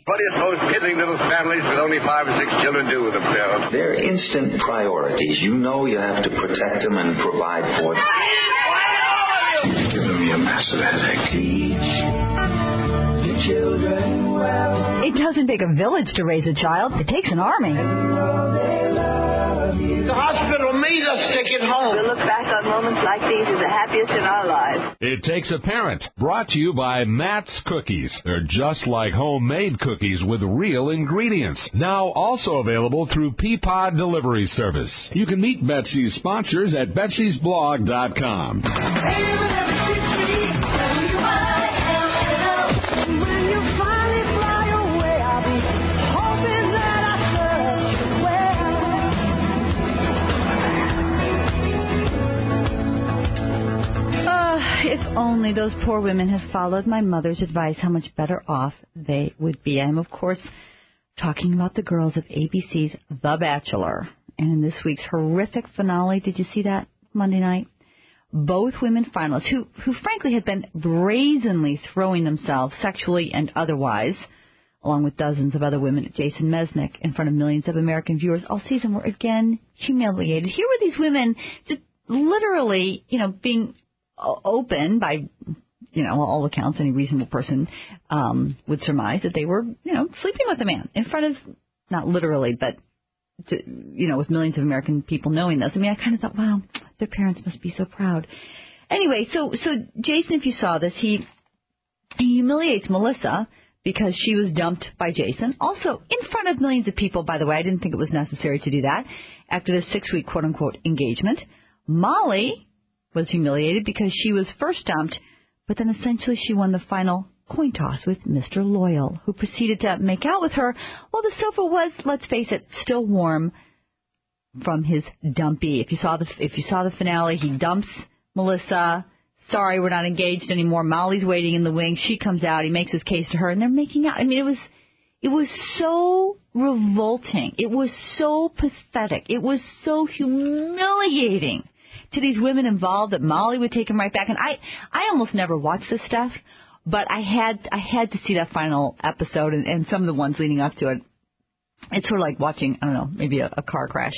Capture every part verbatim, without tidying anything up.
What do you suppose piddling little families with only five or six children do with themselves? They're instant priorities. You know you have to protect them and provide for them. It's giving me a massive headache. Teach the children well. It doesn't take a village to raise a child. It takes an army. The hospital made us take it home. We'll look back on moments like these as the happiest in our lives. It Takes a Parent, brought to you by Matt's Cookies. They're just like homemade cookies with real ingredients. Now also available through Peapod Delivery Service. You can meet Betsy's sponsors at betsys blog dot com. If only those poor women had followed my mother's advice, how much better off they would be. I'm, of course, talking about the girls of A B C's The Bachelor. And in this week's horrific finale, did you see that Monday night? Both women finalists, who, who frankly had been brazenly throwing themselves sexually and otherwise, along with dozens of other women, Jason Mesnick, in front of millions of American viewers all season, were again humiliated. Here were these women just literally, you know, being open by, you know, all accounts, any reasonable person um, would surmise that they were, you know, sleeping with a man in front of, not literally, but, to, you know, with millions of American people knowing this. I mean, I kind of thought, wow, their parents must be so proud. Anyway, so so Jason, if you saw this, he, he humiliates Melissa because she was dumped by Jason. Also, in front of millions of people, by the way. I didn't think it was necessary to do that. After this six-week, quote-unquote, engagement, Molly was humiliated because she was first dumped, but then essentially she won the final coin toss with Mister Loyal, who proceeded to make out with her while the sofa was, let's face it, still warm from his dumpy. If you saw the if you saw the finale, he dumps Melissa. Sorry, we're not engaged anymore. Molly's waiting in the wings. She comes out. He makes his case to her, and they're making out. I mean, it was it was so revolting. It was so pathetic. It was so humiliating to these women involved that Molly would take him right back. And I, I almost never watch this stuff, but I had, I had to see that final episode and, and some of the ones leading up to it. It's sort of like watching, I don't know, maybe a, a car crash.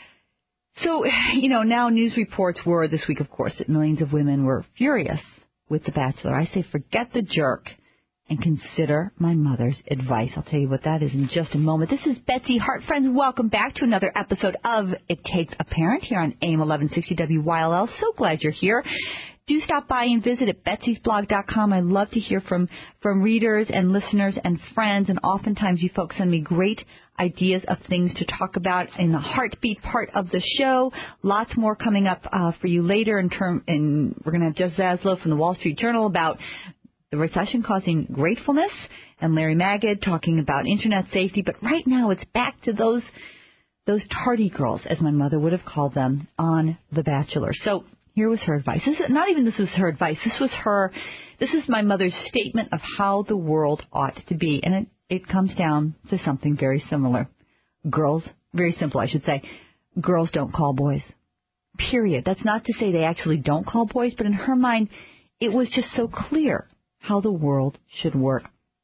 So, you know, now news reports were this week, of course, that millions of women were furious with The Bachelor. I say forget the jerk and consider my mother's advice. I'll tell you what that is in just a moment. This is Betsy Hart. Friends, welcome back to another episode of It Takes a Parent here on A M eleven sixty W Y L L. So glad you're here. Do stop by and visit at betsys blog dot com. I love to hear from, from readers and listeners and friends, and oftentimes you folks send me great ideas of things to talk about in the heartbeat part of the show. Lots more coming up uh, for you later. In term, and we're going to have Jeff Zaslow from the Wall Street Journal about the recession causing gratefulness, and Larry Magid talking about Internet safety. But right now it's back to those those tardy girls, as my mother would have called them, on The Bachelor. So here was her advice. This is, not even this was her advice. This was her, this is my mother's statement of how the world ought to be. And it, it comes down to something very similar. Girls, very simple, I should say, girls don't call boys. Period. That's not to say they actually don't call boys, but in her mind, it was just so clear how the world should work.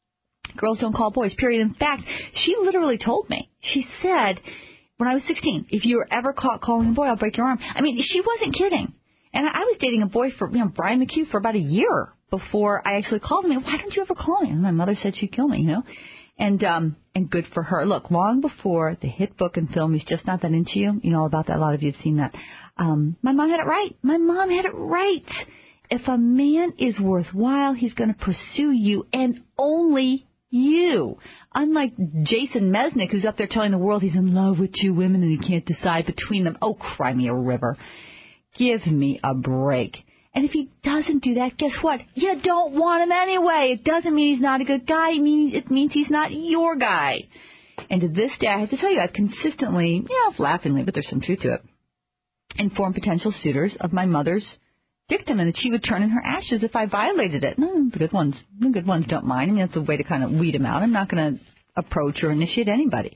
Girls don't call boys, period. In fact, she literally told me, she said, when I was sixteen, if you were ever caught calling a boy, I'll break your arm. I mean, she wasn't kidding. And I was dating a boy for, you know, Brian McHugh for about a year before I actually called him. Why don't you ever call me? And my mother said she'd kill me, you know. And um, and good for her. Look, long before the hit book and film He's Just Not That Into You, you know all about that. A lot of you have seen that. Um, my mom had it right. My mom had it right. If a man is worthwhile, he's going to pursue you and only you. Unlike Jason Mesnick, who's up there telling the world he's in love with two women and he can't decide between them. Oh, cry me a river. Give me a break. And if he doesn't do that, guess what? You don't want him anyway. It doesn't mean he's not a good guy. It means, it means he's not your guy. And to this day, I have to tell you, I've consistently, you know, laughingly, but there's some truth to it, informed potential suitors of my mother's dictum and that she would turn in her ashes if I violated it. No, the good ones, the good ones don't mind. I mean, that's a way to kind of weed them out. I'm not going to approach or initiate anybody.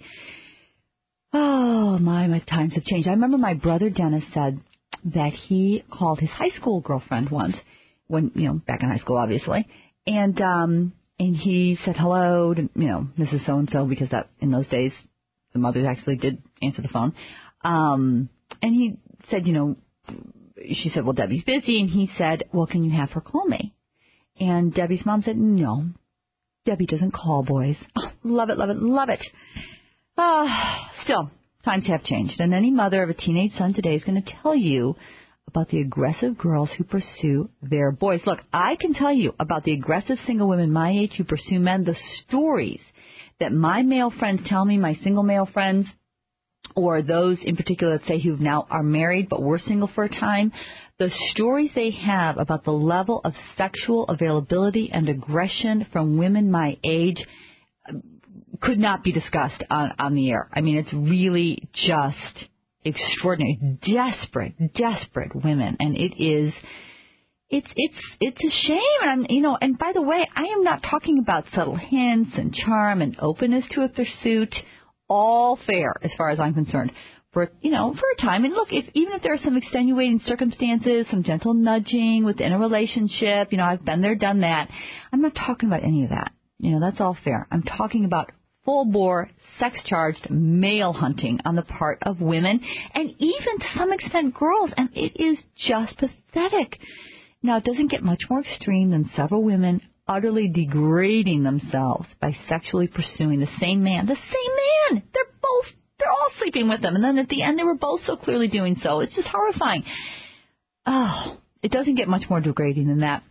Oh, my, my times have changed. I remember my brother Dennis said that he called his high school girlfriend once, when, you know, back in high school, obviously, and um, And he said hello to, you know, Missus So-and-so, because that in those days the mothers actually did answer the phone. Um, and he said, you know, she said, well, Debbie's busy. And he said, well, can you have her call me? And Debbie's mom said, no, Debbie doesn't call boys. Oh, love it, love it, love it. Uh, still, times have changed. And any mother of a teenage son today is going to tell you about the aggressive girls who pursue their boys. Look, I can tell you about the aggressive single women my age who pursue men, the stories that my male friends tell me, my single male friends, or those in particular, let's say, who now are married but were single for a time, the stories they have about the level of sexual availability and aggression from women my age could not be discussed on, on the air. I mean, it's really just extraordinary, desperate, desperate women, and it is, it's, it's, it's a shame. And I'm, you know, and by the way, I am not talking about subtle hints and charm and openness to a pursuit. All fair, as far as I'm concerned, for, you know, for a time. And look, if, even if there are some extenuating circumstances, some gentle nudging within a relationship, you know, I've been there, done that. I'm not talking about any of that. You know, that's all fair. I'm talking about full-bore, sex-charged male hunting on the part of women and even to some extent girls, and it is just pathetic. Now, it doesn't get much more extreme than several women utterly degrading themselves by sexually pursuing the same man. The same man! They're both, they're all sleeping with them, and then at the end they were both so clearly doing so. It's just horrifying. Oh, it doesn't get much more degrading than that.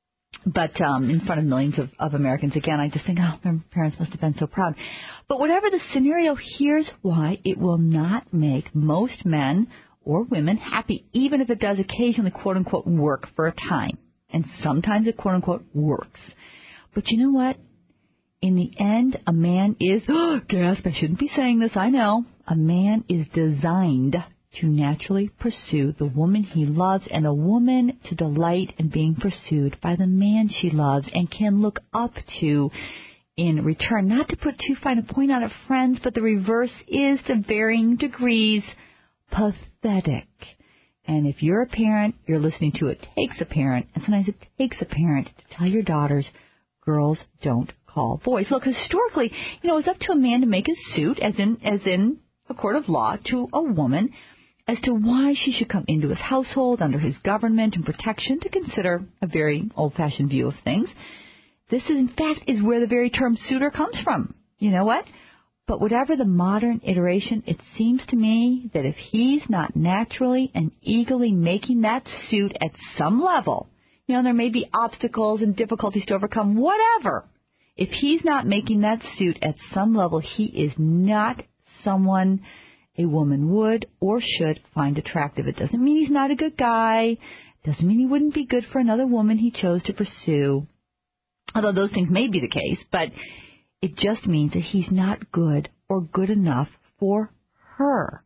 But um, in front of millions of, of Americans, again, I just think, oh, their parents must have been so proud. But whatever the scenario, here's why it will not make most men or women happy, even if it does occasionally, quote-unquote, work for a time. And sometimes it, quote-unquote, works. But you know what? In the end, a man is, oh, gasp, I shouldn't be saying this, I know. A man is designed to naturally pursue the woman he loves, and a woman to delight in being pursued by the man she loves and can look up to in return. Not to put too fine a point on it, friends, but the reverse is to varying degrees pathetic. And if you're a parent, you're listening to It Takes a Parent, and sometimes it takes a parent to tell your daughters, girls don't call boys. Look, historically, you know, it's up to a man to make a suit, as in, as in a court of law, to a woman as to why she should come into his household under his government and protection, to consider a very old-fashioned view of things. This, is, in fact, is where the very term suitor comes from. You know what? But whatever the modern iteration, it seems to me that if he's not naturally and eagerly making that suit at some level, you know, there may be obstacles and difficulties to overcome, whatever. If he's not making that suit at some level, he is not someone a woman would or should find attractive. It doesn't mean he's not a good guy. It doesn't mean he wouldn't be good for another woman he chose to pursue. Although those things may be the case, but it just means that he's not good or good enough for her.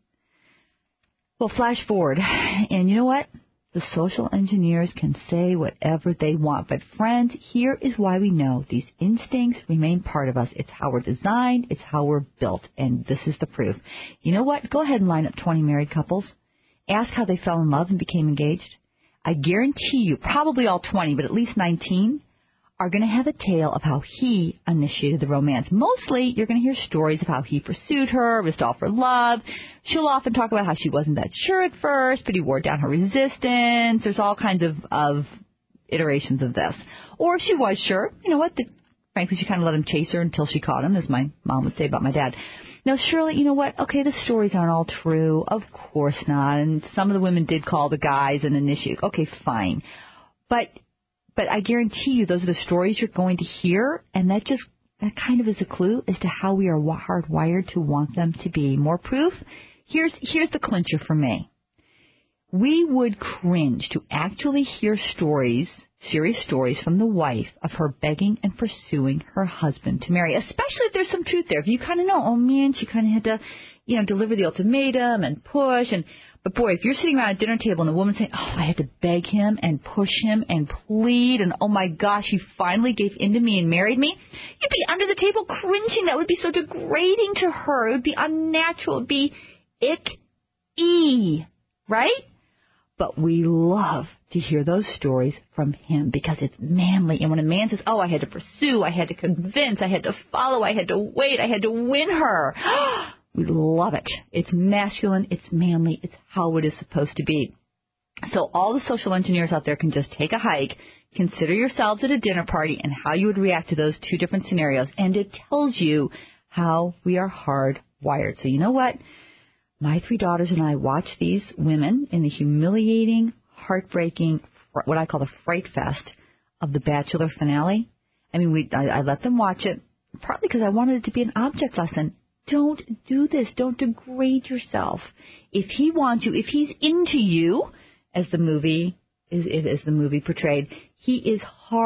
Well, flash forward, and you know what? The social engineers can say whatever they want. But friends, here is why we know these instincts remain part of us. It's how we're designed. It's how we're built. And this is the proof. You know what? Go ahead and line up twenty married couples. Ask how they fell in love and became engaged. I guarantee you, probably all twenty, but at least nineteen, are going to have a tale of how he initiated the romance. Mostly, you're going to hear stories of how he pursued her, risked all for love. She'll often talk about how she wasn't that sure at first, but he wore down her resistance. There's all kinds of, of iterations of this. Or if she was sure, you know what, the, frankly, she kind of let him chase her until she caught him, as my mom would say about my dad. Now, Shirley, you know what? Okay, the stories aren't all true. Of course not. And some of the women did call the guys and initiate. Okay, fine. But... But I guarantee you those are the stories you're going to hear, and that just that kind of is a clue as to how we are hardwired to want them to be. More proof? Here's here's the clincher for me. We would cringe to actually hear stories, serious stories from the wife of her begging and pursuing her husband to marry, especially if there's some truth there. If you kind of know, oh, man, she kind of had to, you know, deliver the ultimatum and push and... But, boy, if you're sitting around a dinner table and the woman's saying, oh, I had to beg him and push him and plead, and, oh, my gosh, he finally gave in to me and married me, you'd be under the table cringing. That would be so degrading to her. It would be unnatural. It would be ick-y, right? But we love to hear those stories from him because it's manly. And when a man says, oh, I had to pursue, I had to convince, I had to follow, I had to wait, I had to win her, we love it. It's masculine, it's manly, it's how it is supposed to be. So all the social engineers out there can just take a hike, consider yourselves at a dinner party and how you would react to those two different scenarios. And it tells you how we are hardwired. So you know what? My three daughters and I watch these women in the humiliating, heartbreaking, what I call the fright fest of the Bachelor finale. I mean, we I, I let them watch it, partly because I wanted it to be an object lesson. Don't do this. Don't degrade yourself. If he wants you, if he's into you, as the movie is, as the movie portrayed, he is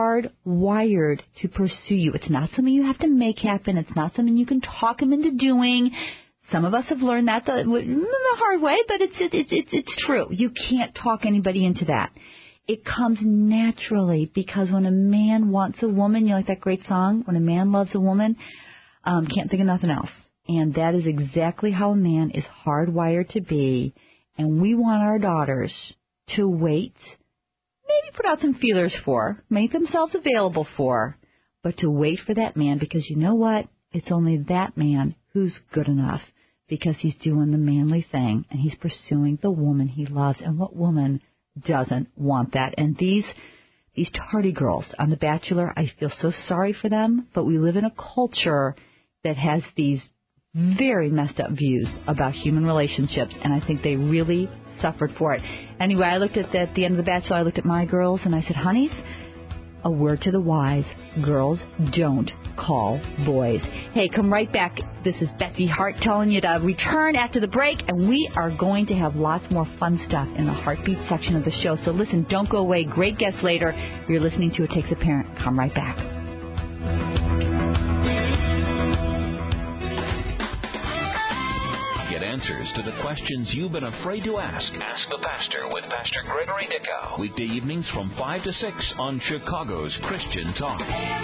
hardwired to pursue you. It's not something you have to make happen. It's not something you can talk him into doing. Some of us have learned that the, the hard way, but it's it's it's it's true. You can't talk anybody into that. It comes naturally because when a man wants a woman, you know, like that great song, when a man loves a woman, um, can't think of nothing else. And that is exactly how a man is hardwired to be. And we want our daughters to wait, maybe put out some feelers for, make themselves available for, but to wait for that man because you know what? It's only that man who's good enough because he's doing the manly thing and he's pursuing the woman he loves. And what woman doesn't want that? And these these tardy girls on The Bachelor, I feel so sorry for them, but we live in a culture that has these very messed up views about human relationships, and I think they really suffered for it. Anyway, I looked at the, at the end of The Bachelor, I looked at my girls, and I said, honeys, a word to the wise, girls don't call boys. Hey, come right back. This is Betsy Hart telling you to return after the break, and we are going to have lots more fun stuff in the Heartbeat section of the show. So listen, don't go away. Great guests later. You're listening to It Takes a Parent. Come right back. Get answers to the questions you've been afraid to ask. Ask the Pastor with Pastor Gregory Dickow. Weekday evenings from five to six on Chicago's Christian Talk.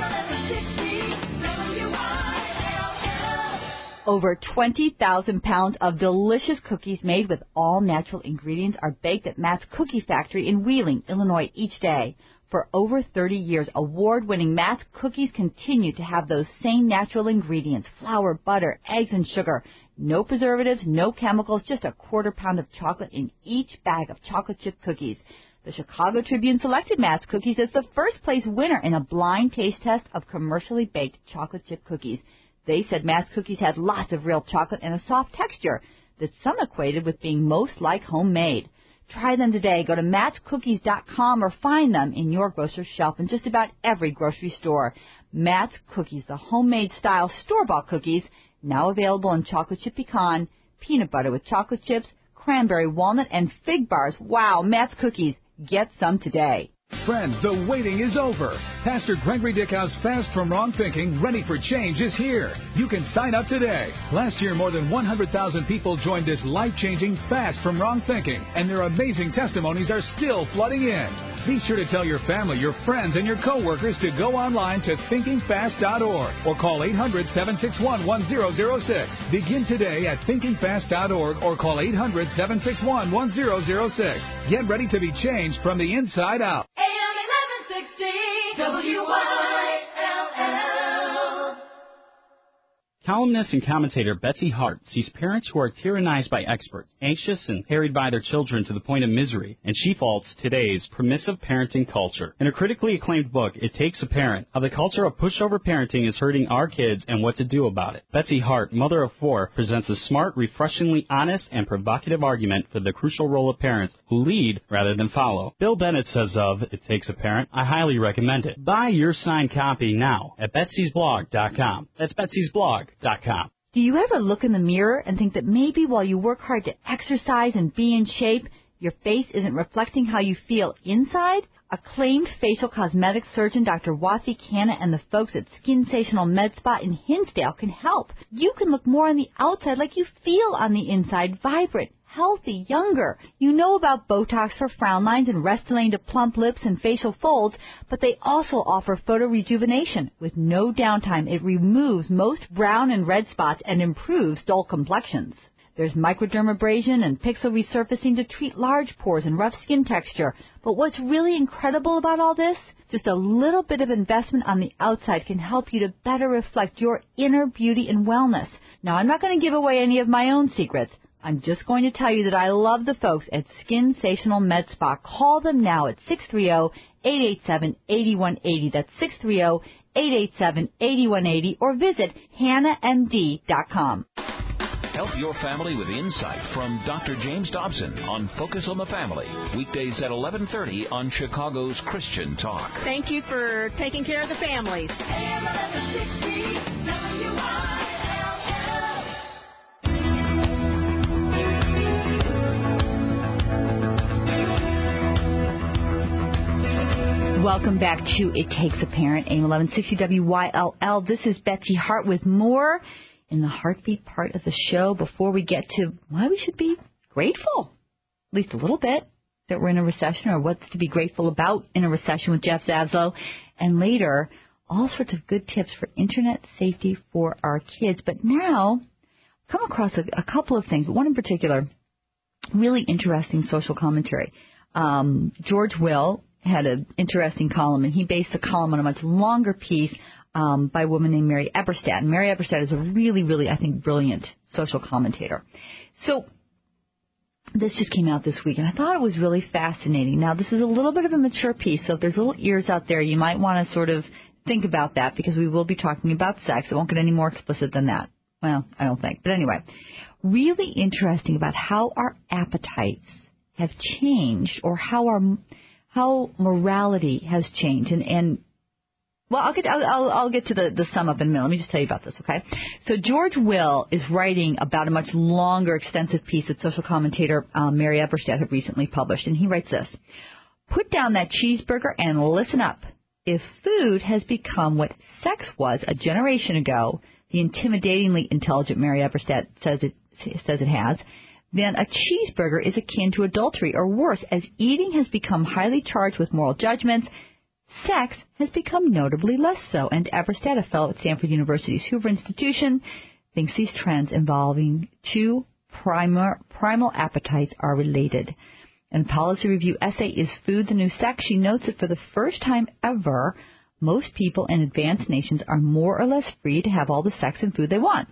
Over twenty thousand pounds of delicious cookies made with all natural ingredients are baked at Matt's Cookie Factory in Wheeling, Illinois each day. For over thirty years, award-winning Matt's Cookies continue to have those same natural ingredients, flour, butter, eggs, and sugar. No preservatives, no chemicals, just a quarter pound of chocolate in each bag of chocolate chip cookies. The Chicago Tribune selected Matt's Cookies as the first place winner in a blind taste test of commercially baked chocolate chip cookies. They said Matt's Cookies had lots of real chocolate and a soft texture that some equated with being most like homemade. Try them today. Go to matts cookies dot com or find them in your grocer's shelf in just about every grocery store. Matt's Cookies, the homemade style store-bought cookies, now available in chocolate chip pecan, peanut butter with chocolate chips, cranberry, walnut, and fig bars. Wow, Matt's Cookies. Get some today. Friends, the waiting is over. Pastor Gregory Dickow's Fast from Wrong Thinking, Ready for Change is here. You can sign up today. Last year, more than one hundred thousand people joined this life-changing Fast from Wrong Thinking, and their amazing testimonies are still flooding in. Be sure to tell your family, your friends, and your coworkers to go online to thinking fast dot org or call eight hundred, seven six one, one zero zero six. Begin today at thinking fast dot org or call eight hundred, seven six one, one zero zero six. Get ready to be changed from the inside out. A M eleven sixty W Y L L. Columnist and commentator Betsy Hart sees parents who are tyrannized by experts, anxious and harried by their children to the point of misery, and she faults today's permissive parenting culture. In her critically acclaimed book, It Takes a Parent, How the Culture of Pushover Parenting is Hurting Our Kids and What to Do About It. Betsy Hart, mother of four, presents a smart, refreshingly honest, and provocative argument for the crucial role of parents who lead rather than follow. Bill Bennett says of It Takes a Parent, I highly recommend it. Buy your signed copy now at betsys blog dot com. That's betsys blog dot com. Do you ever look in the mirror and think that maybe while you work hard to exercise and be in shape, your face isn't reflecting how you feel inside? Acclaimed facial cosmetic surgeon Doctor Wathi Khanna and the folks at Skinsational Med Spa in Hinsdale can help. You can look more on the outside like you feel on the inside, vibrant, healthy, younger. You know about Botox for frown lines and Restylane to plump lips and facial folds, but they also offer photo rejuvenation. With no downtime, it removes most brown and red spots and improves dull complexions. There's microdermabrasion and pixel resurfacing to treat large pores and rough skin texture. But what's really incredible about all this? Just a little bit of investment on the outside can help you to better reflect your inner beauty and wellness. Now, I'm not going to give away any of my own secrets. I'm just going to tell you that I love the folks at Skinsational Med Spa. Call them now at six three zero, eight eight seven, eight one eight zero. That's six three zero, eight eight seven, eight one eight zero. Or visit hannah m d dot com. Help your family with insight from Doctor James Dobson on Focus on the Family. Weekdays at eleven thirty on Chicago's Christian Talk. Thank you for taking care of the families. Welcome back to It Takes a Parent, A M eleven sixty W Y L L. This is Betsy Hart with more in the heartbeat part of the show before we get to why we should be grateful, at least a little bit, that we're in a recession or what's to be grateful about in a recession with Jeff Zaslow. And later, all sorts of good tips for internet safety for our kids. But now, I've come across a, a couple of things, but one in particular, really interesting social commentary. Um, George Will had an interesting column, and he based the column on a much longer piece um, by a woman named Mary Eberstadt. And Mary Eberstadt is a really, really, I think, brilliant social commentator. So this just came out this week, and I thought it was really fascinating. Now, this is a little bit of a mature piece, so if there's little ears out there, you might want to sort of think about that, because we will be talking about sex. It won't get any more explicit than that. Well, I don't think. But anyway, really interesting about how our appetites have changed, or how our how morality has changed. And, and well, I'll get I'll, I'll, I'll get to the, the sum up in a minute. Let me just tell you about this, okay? So George Will is writing about a much longer, extensive piece that social commentator um, Mary Eberstadt had recently published, and he writes this: "Put down that cheeseburger and listen up. If food has become what sex was a generation ago, the intimidatingly intelligent Mary Eberstadt says it says it has, then a cheeseburger is akin to adultery, or worse, as eating has become highly charged with moral judgments, sex has become notably less so." And Eberstadt, a fellow at Stanford University's Hoover Institution, thinks these trends involving two primal, primal appetites are related. In a policy review essay, "Is Food the New Sex?" she notes that for the first time ever, most people in advanced nations are more or less free to have all the sex and food they want.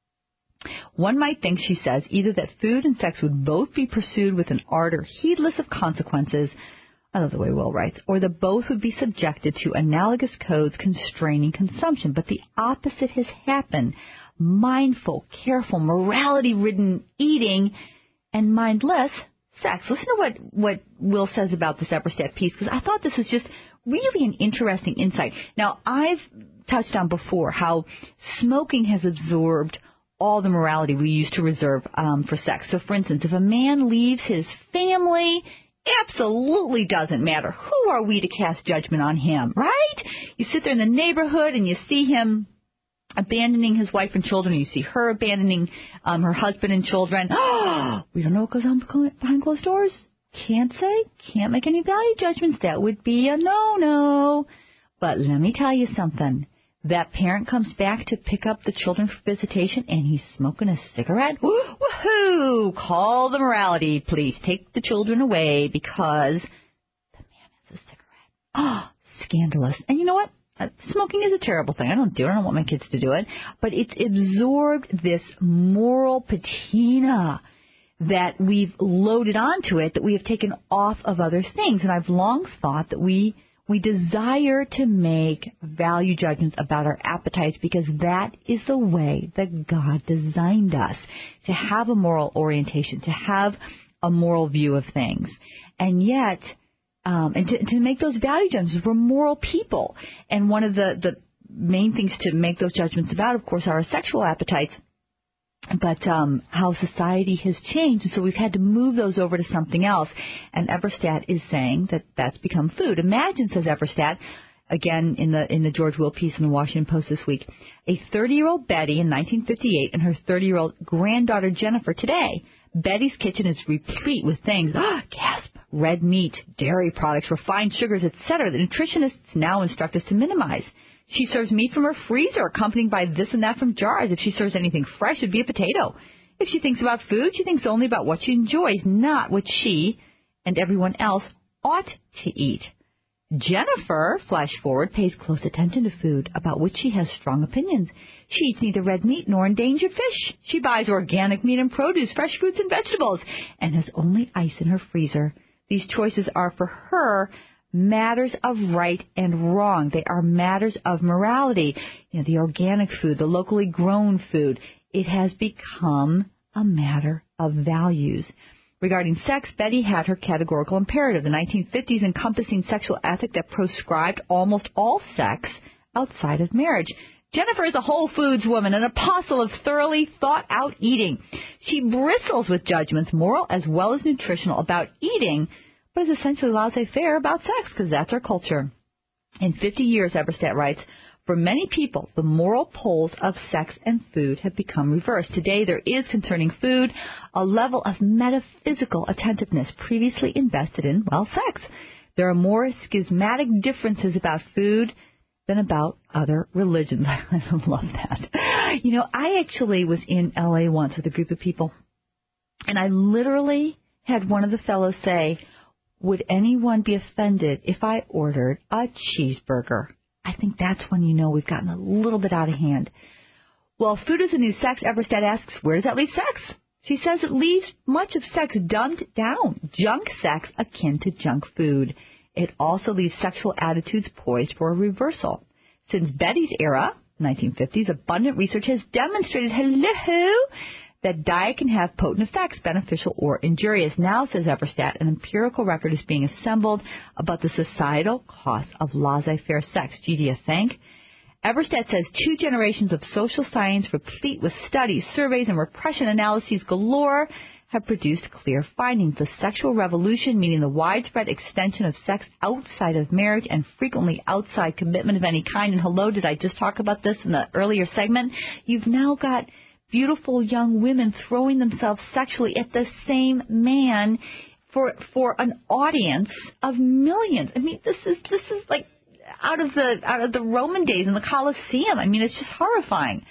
One might think, she says, either that food and sex would both be pursued with an ardor heedless of consequences, I love the way Will writes, or that both would be subjected to analogous codes constraining consumption. But the opposite has happened. Mindful, careful, morality-ridden eating and mindless sex. Listen to what, what Will says about this Eberstadt piece, because I thought this was just really an interesting insight. Now, I've touched on before how smoking has absorbed all the morality we used to reserve um, for sex. So, for instance, if a man leaves his family, absolutely doesn't matter. Who are we to cast judgment on him, right? You sit there in the neighborhood and you see him abandoning his wife and children. You see her abandoning um, her husband and children. Oh, we don't know what goes on behind closed doors. Can't say. Can't make any value judgments. That would be a no-no. But let me tell you something. That parent comes back to pick up the children for visitation, and he's smoking a cigarette. Woohoo! Call the morality police. Take the children away because the man has a cigarette. Oh, scandalous. And you know what? Uh, smoking is a terrible thing. I don't do it. I don't want my kids to do it. But it's absorbed this moral patina that we've loaded onto it, that we have taken off of other things. And I've long thought that we... We desire to make value judgments about our appetites because that is the way that God designed us, to have a moral orientation, to have a moral view of things. And yet, um, and to, to make those value judgments, we're moral people. And one of the, the main things to make those judgments about, of course, are our sexual appetites. But um, how society has changed, and so we've had to move those over to something else. And Eberstadt is saying that that's become food. Imagine, says Eberstadt, again in the in the George Will piece in the Washington Post this week, a thirty-year-old Betty in nineteen fifty-eight and her thirty-year-old granddaughter Jennifer today. Betty's kitchen is replete with things, ah, gasp, red meat, dairy products, refined sugars, et cetera, that nutritionists now instruct us to minimize. She serves meat from her freezer, accompanied by this and that from jars. If she serves anything fresh, it would be a potato. If she thinks about food, she thinks only about what she enjoys, not what she and everyone else ought to eat. Jennifer, flash forward, pays close attention to food about which she has strong opinions. She eats neither red meat nor endangered fish. She buys organic meat and produce, fresh fruits and vegetables, and has only ice in her freezer. These choices are, for her, matters of right and wrong. They are matters of morality. You know, the organic food, the locally grown food, it has become a matter of values. Regarding sex, Betty had her categorical imperative, the nineteen fifties encompassing sexual ethic that proscribed almost all sex outside of marriage. Jennifer is a Whole Foods woman, an apostle of thoroughly thought-out eating. She bristles with judgments, moral as well as nutritional, about eating, but is essentially laissez-faire about sex because that's our culture. In fifty years, Eberstadt writes, for many people, the moral poles of sex and food have become reversed. Today, there is concerning food a level of metaphysical attentiveness previously invested in, well, sex. There are more schismatic differences about food than about other religions. I love that. You know, I actually was in L A once with a group of people, and I literally had one of the fellows say, would anyone be offended if I ordered a cheeseburger? I think that's when you know we've gotten a little bit out of hand. Well, food is the new sex. Eberstadt asks, where does that leave sex? She says it leaves much of sex dumbed down, junk sex akin to junk food. It also leaves sexual attitudes poised for a reversal. Since Betty's era, nineteen fifties, abundant research has demonstrated, hello, that diet can have potent effects, beneficial or injurious. Now, says Eberstadt, an empirical record is being assembled about the societal costs of laissez-faire sex. Gee, do you think? Eberstadt says two generations of social science, replete with studies, surveys, and repression analyses galore, have produced clear findings. The sexual revolution, meaning the widespread extension of sex outside of marriage and frequently outside commitment of any kind. And hello, did I just talk about this in the earlier segment? You've now got beautiful young women throwing themselves sexually at the same man for for an audience of millions. I mean, this is this is like out of the out of the Roman days in the Colosseum. I mean, it's just horrifying.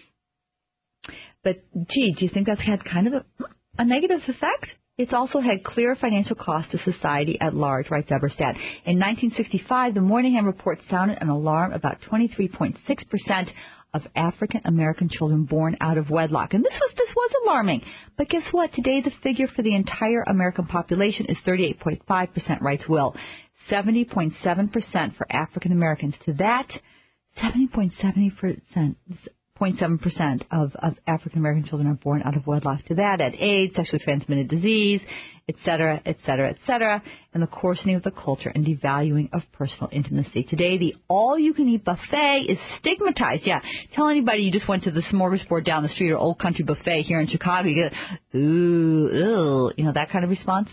But gee, do you think that's had kind of a, a negative effect? It's also had clear financial cost to society at large, writes Eberstadt. In nineteen sixty-five, the Moynihan Report sounded an alarm about twenty-three point six percent of African-American children born out of wedlock. And this was this was alarming. But guess what? Today, the figure for the entire American population is thirty-eight point five percent, writes Will. seventy point seven percent for African-Americans. To that, seventy point seven percent of, of African-American children are born out of wedlock. To that, add AIDS, sexually transmitted disease, et cetera, et cetera, et cetera, and the coarsening of the culture and devaluing of personal intimacy. Today, the all-you-can-eat buffet is stigmatized. Yeah, tell anybody you just went to the smorgasbord down the street or Old Country Buffet here in Chicago, you get, ooh, ew, you know, that kind of response.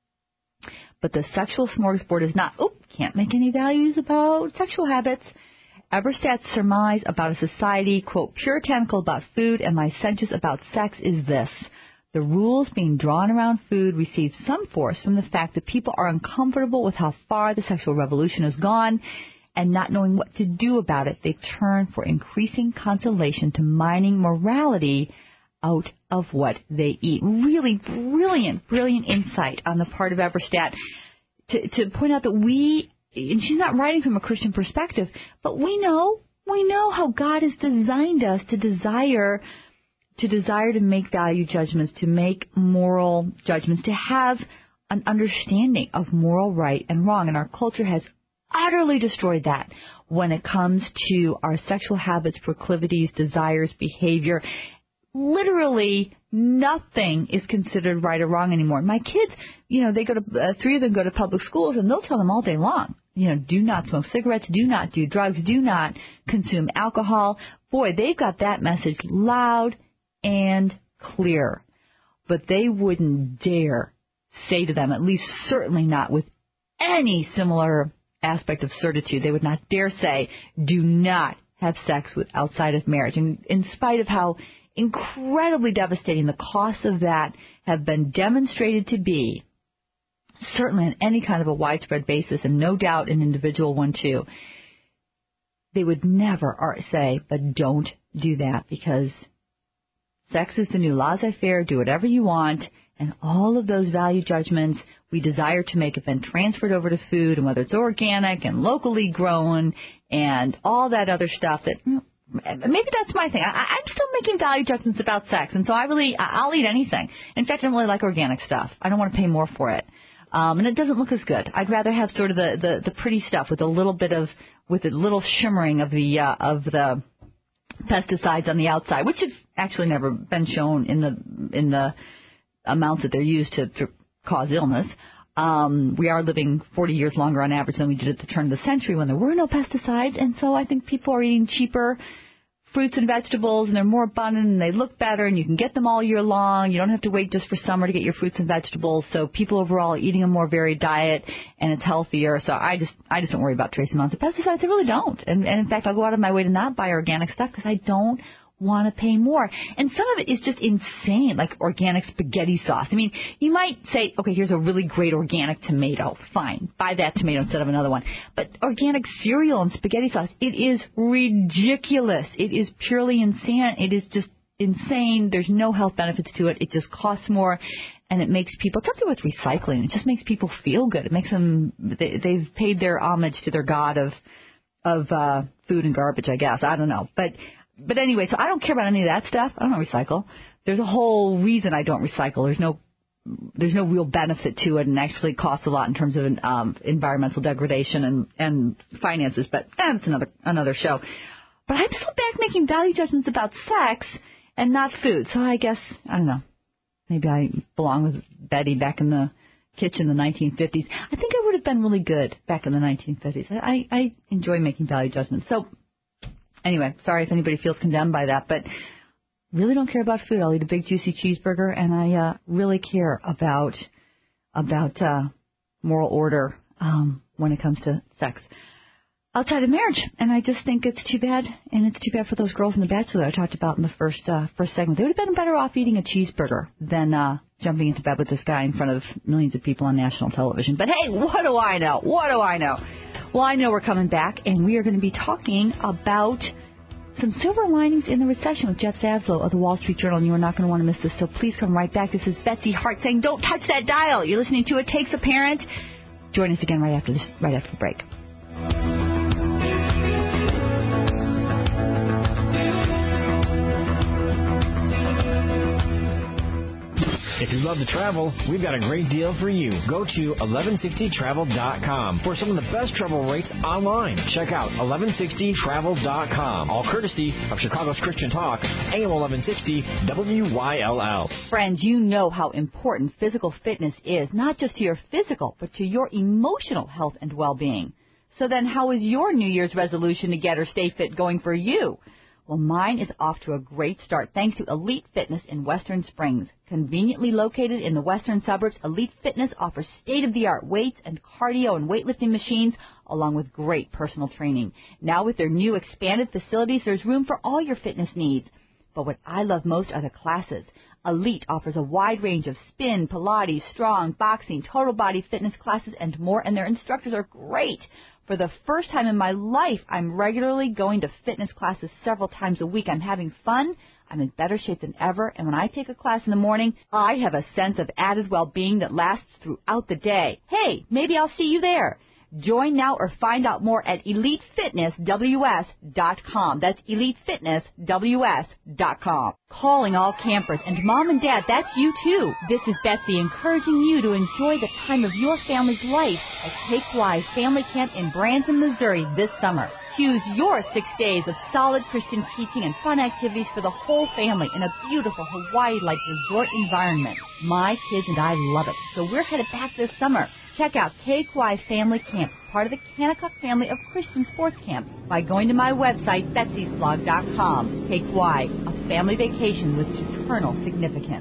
But the sexual smorgasbord is not, oh, can't make any values about sexual habits. Eberstadt's surmise about a society, quote, puritanical about food and licentious about sex is this. The rules being drawn around food receive some force from the fact that people are uncomfortable with how far the sexual revolution has gone, and not knowing what to do about it, they turn for increasing consolation to mining morality out of what they eat. Really brilliant, brilliant insight on the part of Eberstadt to, to point out that we, and she's not writing from a Christian perspective, but we know, we know how God has designed us to desire to desire to make value judgments, to make moral judgments, to have an understanding of moral right and wrong. And our culture has utterly destroyed that when it comes to our sexual habits, proclivities, desires, behavior. Literally nothing is considered right or wrong anymore. My kids, you know, they go to, uh, three of them go to public schools, and they'll tell them all day long, you know, do not smoke cigarettes, do not do drugs, do not consume alcohol. Boy, they've got that message loud and clear, but they wouldn't dare say to them, at least certainly not with any similar aspect of certitude, they would not dare say, do not have sex with outside of marriage. And in spite of how incredibly devastating the costs of that have been demonstrated to be, certainly on any kind of a widespread basis, and no doubt an individual one too, they would never say, but don't do that, because Sex is the new laissez-faire, do whatever you want, and all of those value judgments we desire to make have been transferred over to food, and whether it's organic and locally grown and all that other stuff that, you know, maybe that's my thing. I, I'm still making value judgments about sex, and so I really, I'll eat anything. In fact, I don't really like organic stuff. I don't want to pay more for it. Um, and it doesn't look as good. I'd rather have sort of the, the, the pretty stuff with a little bit of, with a little shimmering of the, uh, of the pesticides on the outside, which have actually never been shown in the, in the amounts that they're used to, to cause illness. Um, we are living forty years longer on average than we did at the turn of the century when there were no pesticides. And so I think people are eating cheaper fruits and vegetables, and they're more abundant, and they look better, and you can get them all year long. You don't have to wait just for summer to get your fruits and vegetables. So people overall are eating a more varied diet, and it's healthier. So I just I just don't worry about trace amounts of pesticides. I really don't. And, and in fact, I'll go out of my way to not buy organic stuff because I don't want to pay more. And some of it is just insane, like organic spaghetti sauce. I mean, you might say, okay, here's a really great organic tomato. Fine. Buy that tomato instead of another one. But organic cereal and spaghetti sauce, it is ridiculous. It is purely insane. It is just insane. There's no health benefits to it. It just costs more, and it makes people, particularly with recycling, it just makes people feel good. It makes them, they, they've paid their homage to their god of, of uh, food and garbage, I guess. I don't know. But But anyway, so I don't care about any of that stuff. I don't recycle. There's a whole reason I don't recycle. There's no there's no real benefit to it, and actually costs a lot in terms of um, environmental degradation and, and finances. But that's another another show. But I'm still back making value judgments about sex and not food. So I guess, I don't know, maybe I belong with Betty back in the kitchen in the nineteen fifties. I think I would have been really good back in the nineteen fifties. I, I enjoy making value judgments. So anyway, sorry if anybody feels condemned by that, but really don't care about food. I'll eat a big juicy cheeseburger, and I uh, really care about about uh, moral order um, when it comes to sex outside of marriage. And I just think it's too bad, and it's too bad for those girls in The Bachelor that I talked about in the first uh, first segment. They would have been better off eating a cheeseburger than uh, jumping into bed with this guy in front of millions of people on national television. But hey, what do I know? What do I know? Well, I know we're coming back, and we are going to be talking about some silver linings in the recession with Jeff Zaslow of the Wall Street Journal, and you are not going to want to miss this, so please come right back. This is Betsy Hart saying, don't touch that dial. You're listening to It Takes a Parent. Join us again right after this, right after the break. If you love to travel, we've got a great deal for you. Go to eleven sixty travel dot com for some of the best travel rates online. Check out eleven sixty travel dot com. All courtesy of Chicago's Christian Talk, A M eleven sixty W Y L L. Friends, you know how important physical fitness is, not just to your physical, but to your emotional health and well-being. So then how is your New Year's resolution to get or stay fit going for you? Well, mine is off to a great start thanks to Elite Fitness in Western Springs. Conveniently located in the western suburbs, Elite Fitness offers state-of-the-art weights and cardio and weightlifting machines, along with great personal training. Now with their new expanded facilities, there's room for all your fitness needs. But what I love most are the classes. Elite offers a wide range of spin, Pilates, strong, boxing, total body fitness classes, and more, and their instructors are great. For the first time in my life, I'm regularly going to fitness classes several times a week. I'm having fun. I'm in better shape than ever. And when I take a class in the morning, I have a sense of added well-being that lasts throughout the day. Hey, maybe I'll see you there. Join now or find out more at elite fitness w s dot com. That's elite fitness w s dot com. Calling all campers, and mom and dad, that's you too. This is Betsy encouraging you to enjoy the time of your family's life at Take Y Family Camp in Branson, Missouri this summer. Choose your six days of solid Christian teaching and fun activities for the whole family in a beautiful Hawaii-like resort environment. My kids and I love it, so we're headed back this summer. Check out Take Y Family Camp, part of the Kanakuk family of Christian sports camps, by going to my website, betsys blog dot com. Take Y, a family vacation with eternal significance.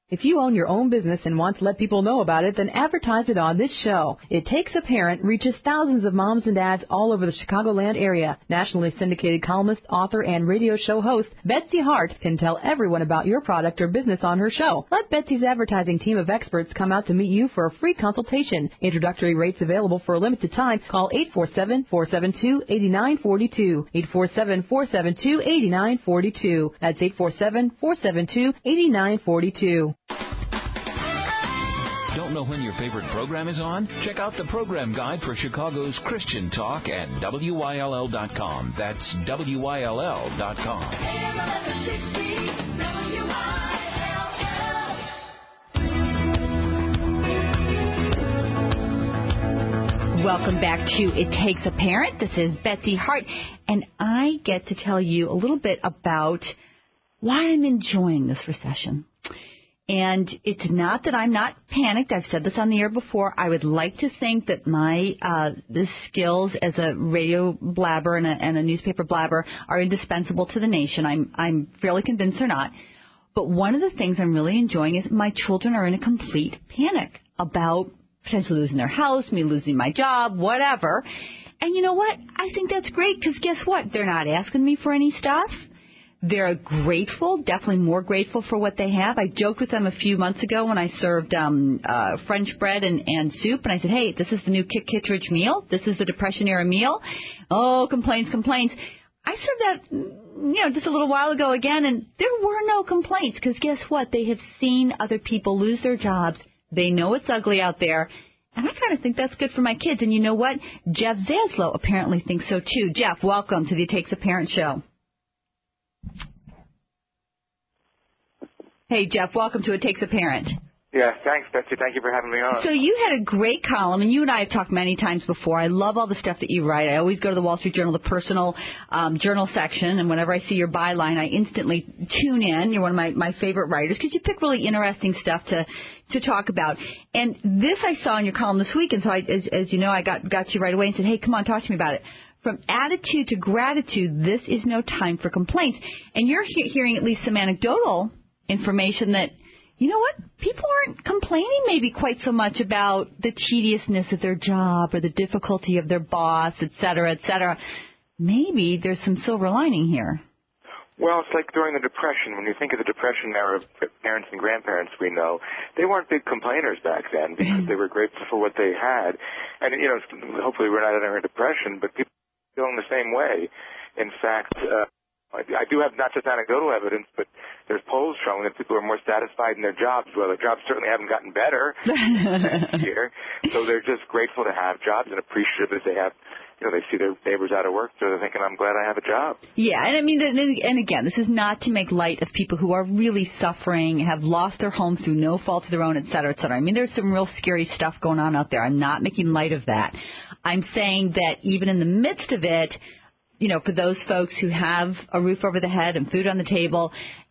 If you own your own business and want to let people know about it, then advertise it on this show. It Takes a Parent reaches thousands of moms and dads all over the Chicagoland area. Nationally syndicated columnist, author, and radio show host Betsy Hart can tell everyone about your product or business on her show. Let Betsy's advertising team of experts come out to meet you for a free consultation. Introductory rates available for a limited time. Call eight four seven, four seven two, eight nine four two. eight four seven, four seven two, eight nine four two. That's eight four seven, four seven two, eight nine four two. Don't know when your favorite program is on? Check out the program guide for Chicago's Christian Talk at W Y L L dot com. That's W Y L L dot com. Welcome back to It Takes a Parent. This is Betsy Hart, and I get to tell you a little bit about why I'm enjoying this recession. And it's not that I'm not panicked. I've said this on the air before. I would like to think that my uh, the skills as a radio blabber and a, and a newspaper blabber are indispensable to the nation. I'm I'm fairly convinced they're not. But one of the things I'm really enjoying is my children are in a complete panic about potentially losing their house, me losing my job, whatever. And you know what? I think that's great because guess what? They're not asking me for any stuff. They're grateful, definitely more grateful for what they have. I joked with them a few months ago when I served um, uh, French bread and, and soup, and I said, hey, this is the new Kit Kittredge meal. This is the Depression-era meal. Oh, complaints, complaints. I served that, you know, just a little while ago again, and there were no complaints because guess what? They have seen other people lose their jobs. They know it's ugly out there, and I kind of think that's good for my kids. And you know what? Jeff Zaslow apparently thinks so, too. Jeff, welcome to the It Takes a Parent show. Hey, Jeff, welcome to It Takes a Parent. Yeah, thanks, Betsy. Thank you for having me on. So you had a great column, and you and I have talked many times before. I love all the stuff that you write. I always go to the Wall Street Journal, the personal um, journal section, and whenever I see your byline, I instantly tune in. You're one of my, my favorite writers because you pick really interesting stuff to to talk about. And this I saw in your column this week, and so I, as, as you know, I got got you right away and said, hey, come on, talk to me about it. From attitude to gratitude, this is no time for complaints. And you're he- hearing at least some anecdotal information that, you know what, people aren't complaining maybe quite so much about the tediousness of their job or the difficulty of their boss, et cetera, et cetera. Maybe there's some silver lining here. Well, it's like during the Depression. When you think of the Depression era of parents and grandparents we know, they weren't big complainers back then because they were grateful for what they had. And, you know, hopefully we're not in a depression, but people are feeling the same way. In fact, uh, I do have not just anecdotal evidence, but there's polls showing that people are more satisfied in their jobs. Well, their jobs certainly haven't gotten better this year, so they're just grateful to have jobs and appreciative that they have. You know, they see their neighbors out of work, so they're thinking, I'm glad I have a job. Yeah, and I mean, and again, this is not to make light of people who are really suffering, have lost their homes through no fault of their own, et cetera, et cetera. I mean, there's some real scary stuff going on out there. I'm not making light of that. I'm saying that even in the midst of it, you know, for those folks who have a roof over the head and food on the table,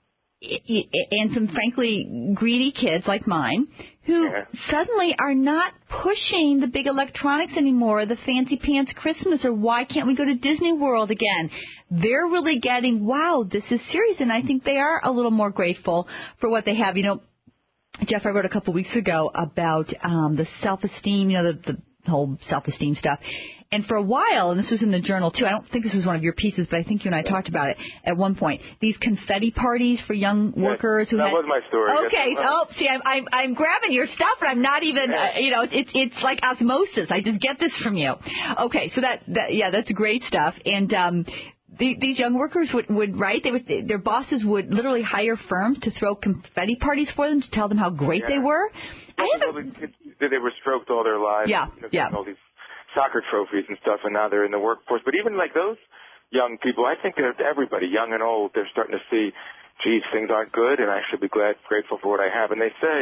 and some, frankly, greedy kids like mine who yeah. suddenly are not pushing the big electronics anymore, the fancy pants Christmas, or why can't we go to Disney World again? They're really getting, wow, this is serious, and I think they are a little more grateful for what they have. You know, Jeff, I wrote a couple weeks ago about um, the self-esteem, you know, the, the whole self-esteem stuff. And for a while, and this was in the Journal, too, I don't think this was one of your pieces, but I think you and I talked about it at one point, these confetti parties for young workers. Who that had, was my story. Okay. Yes. Oh, see, I'm, I'm, I'm grabbing your stuff, and I'm not even, uh, you know, it's it's like osmosis. I just get this from you. Okay, so that, that yeah, that's great stuff. And um, the, these young workers would, would, right, they would, their bosses would literally hire firms to throw confetti parties for them to tell them how great yeah. they were. Well, I haven't, well, the kids, they were stroked all their lives. Yeah, you know, yeah. All these soccer trophies and stuff, and now they're in the workforce. But even like those young people, I think that everybody, young and old, they're starting to see, geez, things aren't good, and I should be glad, grateful for what I have. And they say,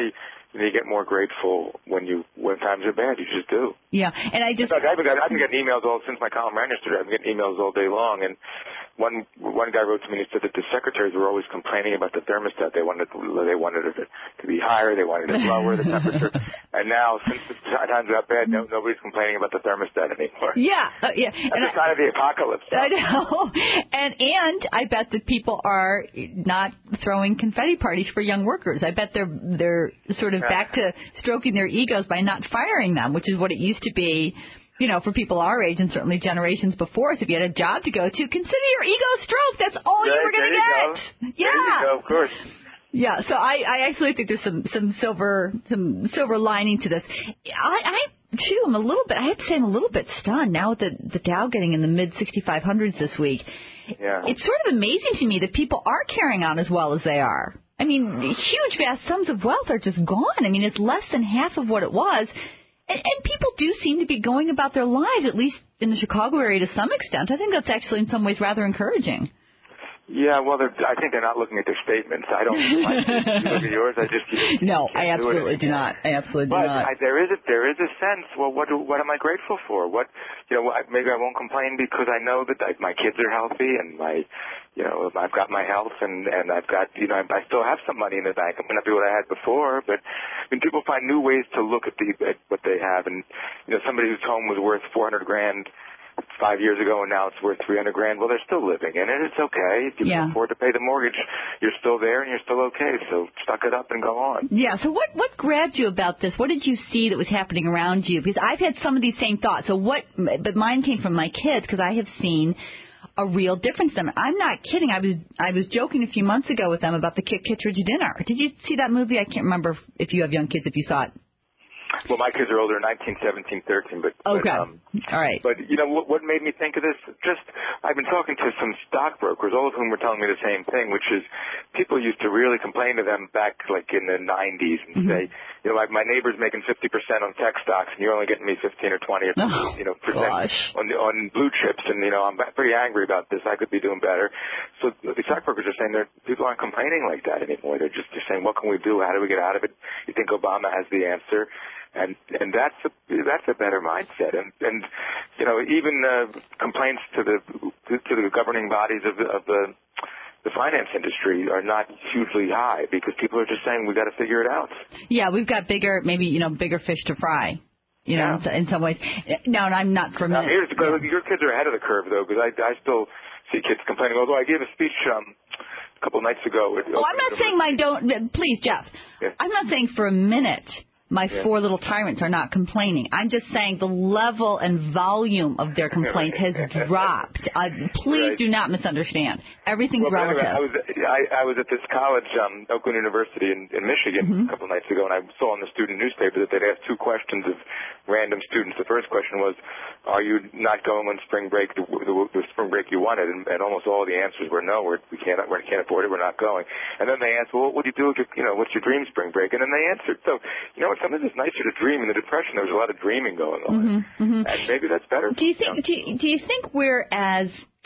you know, you get more grateful when you when times are bad. You just do. Yeah, and I just I've been, I've been getting emails all since my column ran yesterday. I've been getting emails all day long, and one one guy wrote to me and he said that the secretaries were always complaining about the thermostat. They wanted they wanted it to be higher, they wanted it lower, the temperature, and now since the times got bad, no, nobody's complaining about the thermostat anymore. Yeah, uh, yeah. That's and the sign of the apocalypse. I know, and and I bet that people are not throwing confetti parties for young workers. I bet they're they're sort of back to stroking their egos by not firing them, which is what it used to be, you know, for people our age and certainly generations before us. If you had a job to go to, consider your ego stroked. That's all there, you were going to get. Yeah. There you go, of course. Yeah, so I, I actually think there's some, some silver some silver lining to this. I, I too am a little bit, I have to say I'm a little bit stunned now with the, the Dow getting in the mid sixty-five hundreds this week. Yeah. It's sort of amazing to me that people are carrying on as well as they are. I mean, huge, vast sums of wealth are just gone. I mean, it's less than half of what it was. And, and people do seem to be going about their lives, at least in the Chicago area to some extent. I think that's actually in some ways rather encouraging. Yeah, well, I think they're not looking at their statements. I don't like it. You look at yours. I just you, no, you I absolutely do, do not. I absolutely but do not. I, there is a there is a sense. Well, what do, what am I grateful for? What you know? Maybe I won't complain because I know that I, my kids are healthy and my you know I've got my health and and I've got you know I, I still have some money in the bank. It may not be what I had before, but I mean, people find new ways to look at the at what they have. And you know, somebody whose home was worth four hundred grand five years ago, and now it's worth three hundred grand. Well, they're still living in it. It's okay. If you yeah. can afford to pay the mortgage, you're still there and you're still okay. So suck it up and go on. Yeah. So what, what grabbed you about this? What did you see that was happening around you? Because I've had some of these same thoughts. So what, but mine came from my kids because I have seen a real difference in them. I'm not kidding. I was, I was joking a few months ago with them about the Kit Kittredge dinner. Did you see that movie? I can't remember if you have young kids, if you saw it. Well, my kids are older, nineteen, seventeen, thirteen, but, okay. but um, all right. But you know what, what made me think of this? Just I've been talking to some stockbrokers, all of whom were telling me the same thing, which is people used to really complain to them back like in the nineties and mm-hmm. say, you know, like my neighbor's making fifty percent on tech stocks, and you're only getting me fifteen or twenty or oh, you know percent gosh. on the, on blue chips, and you know I'm pretty angry about this. I could be doing better. So the stockbrokers are saying that people aren't complaining like that anymore. They're just they're saying, what can we do? How do we get out of it? You think Obama has the answer? And and that's a that's a better mindset. And and you know even uh, complaints to the to the governing bodies of the of the the finance industry are not hugely high because people are just saying we got to figure it out. Yeah, we've got bigger maybe you know bigger fish to fry. You know, yeah. in some ways. No, and I'm not for a minute. Here's the, yeah. Your kids are ahead of the curve though, because I I still see kids complaining. Although I gave a speech um a couple of nights ago. Oh, I'm not saying mine don't. Please, Jeff. Yeah. I'm not saying for a minute. My yeah. four little tyrants are not complaining. I'm just saying the level and volume of their complaints has dropped. Uh, please right. do not misunderstand. Everything's well, relative. Anyway, I was I, I was at this college, um, Oakland University in, in Michigan, mm-hmm. a couple of nights ago, and I saw in the student newspaper that they'd asked two questions of random students. The first question was, "Are you not going on spring break? The, the, the spring break you wanted?" And, and almost all the answers were, "No, we're, we can't. We can't afford it. We're not going." And then they asked, "Well, what would you do if you, you know, what's your dream spring break?" And then they answered. So, you know what? Sometimes it's nicer to dream. In the Depression, there was a lot of dreaming going on, mm-hmm, mm-hmm. and maybe that's better. Do you think? You know? do, you, do you think we're as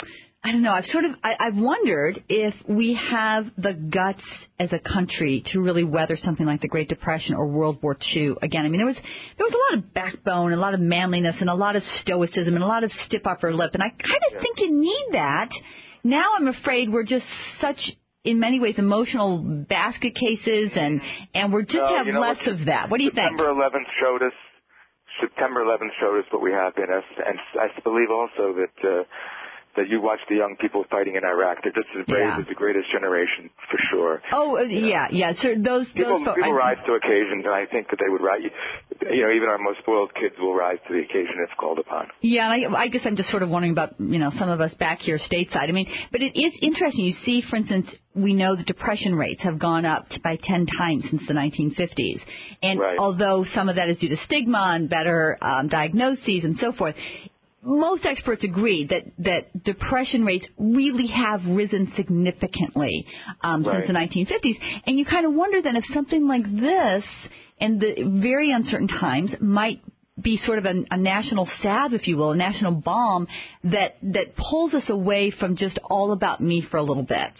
I don't know. I've sort of I, I've wondered if we have the guts as a country to really weather something like the Great Depression or World War Two again. I mean, there was there was a lot of backbone, and a lot of manliness, and a lot of stoicism, and a lot of stiff upper lip, and I kind of yeah. think you need that. Now I'm afraid we're just such. In many ways, emotional basket cases, and and we're just no, have you know less what, of that. What do you September think? eleventh showed us. September eleventh showed us what we have in us, and I believe also that uh, that you watch the young people fighting in Iraq. They're just as brave yeah. as the greatest generation, for sure. Oh, uh, yeah, yeah. So those people, those people I, rise to occasions, and I think that they would rise. You know, even our most spoiled kids will rise to the occasion if called upon. Yeah, and I, I guess I'm just sort of wondering about you know some of us back here stateside. I mean, but it is interesting. You see, for instance, we know the depression rates have gone up by ten times since the nineteen fifties, and right. although some of that is due to stigma and better um, diagnoses and so forth. Most experts agree that, that depression rates really have risen significantly um, right. since the nineteen fifties. And you kind of wonder then if something like this and the very uncertain times might be sort of a, a national salve, if you will, a national balm that, that pulls us away from just all about me for a little bit.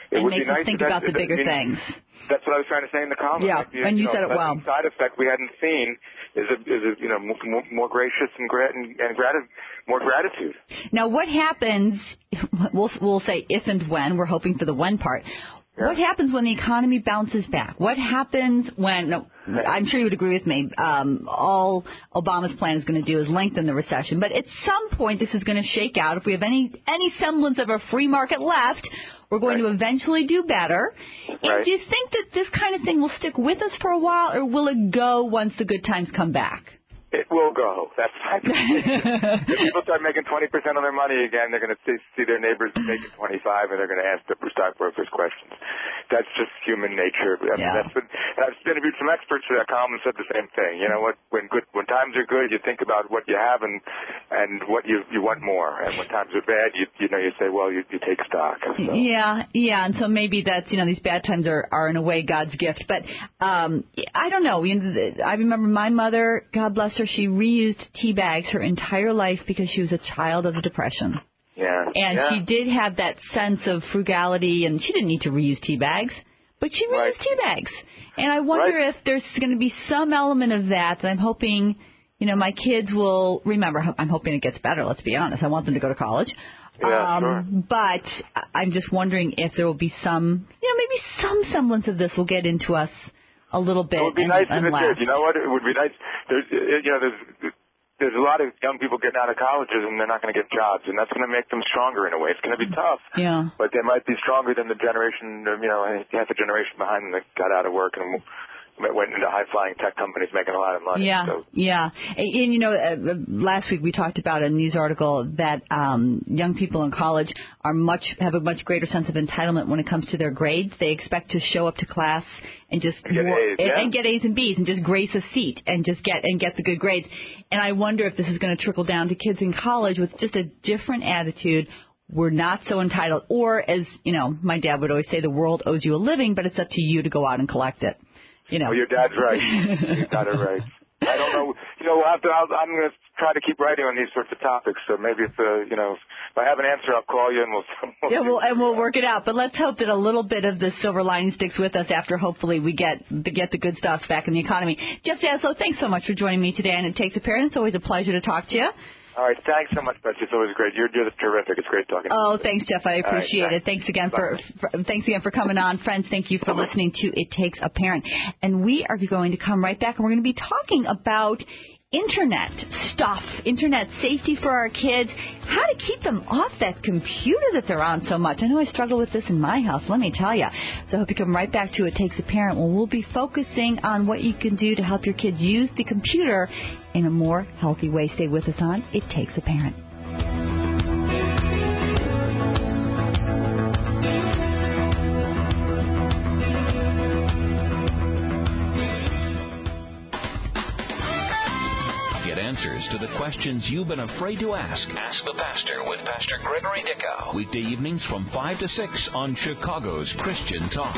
It and would makes be nice us think that, about the that, bigger I mean, things. That's what I was trying to say in the column. Yeah, like, you, and you, you know, said it well. Side effect we hadn't seen is a, is a you know more, more gracious and grat and, and grati- more gratitude. Now, what happens? We'll we'll say if and when. We're hoping for the when part. Yeah. What happens when the economy bounces back? What happens when, no, I'm sure you would agree with me, um, all Obama's plan is going to do is lengthen the recession. But at some point, this is going to shake out. If we have any any semblance of a free market left, we're going right. to eventually do better. And right. do you think that this kind of thing will stick with us for a while, or will it go once the good times come back? It will go. That's my prediction. If people start making twenty percent of their money again, they're going to see, see their neighbors making twenty-five, and they're going to ask the stockbrokers questions. That's just human nature. I mean, yeah. that's what, and I've interviewed some experts for that column and said the same thing. You know what? When good, when times are good, you think about what you have and and what you you want more. And when times are bad, you you know you say, well, you, you take stock. So. Yeah, yeah. And so maybe that's, you know, these bad times are, are in a way God's gift. But um, I don't know. I remember my mother, God bless her, she reused tea bags her entire life because she was a child of the Depression. Yeah. And yeah. she did have that sense of frugality, and she didn't need to reuse tea bags, but she reused right. tea bags. And I wonder right. if there's going to be some element of that. And I'm hoping, you know, my kids will remember. I'm hoping it gets better, let's be honest. I want them to go to college. Yeah, um, sure. But I'm just wondering if there will be some, you know, maybe some semblance of this will get into us a little bit. It would be and, nice and if it last. did. You know what? It would be nice. There's, you know, there's there's a lot of young people getting out of colleges and they're not going to get jobs, and that's going to make them stronger in a way. It's going to be tough. Yeah. But they might be stronger than the generation, you know, half a generation behind them that got out of work and went into high-flying tech companies making a lot of money. Yeah, so. yeah. And, and, you know, uh, last week we talked about a news article that um, young people in college are much have a much greater sense of entitlement when it comes to their grades. They expect to show up to class and just and get, more, A's, and, yeah. and get A's and B's and just grace a seat and just get and get the good grades. And I wonder if this is going to trickle down to kids in college with just a different attitude. We're not so entitled, or as you know, my dad would always say, the world owes you a living, but it's up to you to go out and collect it. You know. Well, your dad's right. You got it right. I don't know. You know, we'll have to, I'll, I'm going to try to keep writing on these sorts of topics. So maybe if, uh, you know, if I have an answer, I'll call you and we'll. we'll yeah, we'll, and we'll work it out. But let's hope that a little bit of the silver lining sticks with us after hopefully we get the, get the good stuff back in the economy. Jeff Zaslow, thanks so much for joining me today. And It Takes a Parent. It's always a pleasure to talk to you. All right. Thanks so much, Betsy. It's always great. You're, you're terrific. It's great talking to you. Oh, thanks, Jeff. I appreciate right, it. Thanks again for, for thanks again for coming on. Friends, thank you for listening to It Takes a Parent. And we are going to come right back, and we're going to be talking about Internet stuff, Internet safety for our kids, how to keep them off that computer that they're on so much. I know I struggle with this in my house, let me tell you. So I hope you come right back to It Takes a Parent, where we'll be focusing on what you can do to help your kids use the computer in a more healthy way. Stay with us on It Takes a Parent. Answers to the questions you've been afraid to ask. Ask the Pastor with Pastor Gregory Dickow. Weekday evenings from five to six on Chicago's Christian Talk.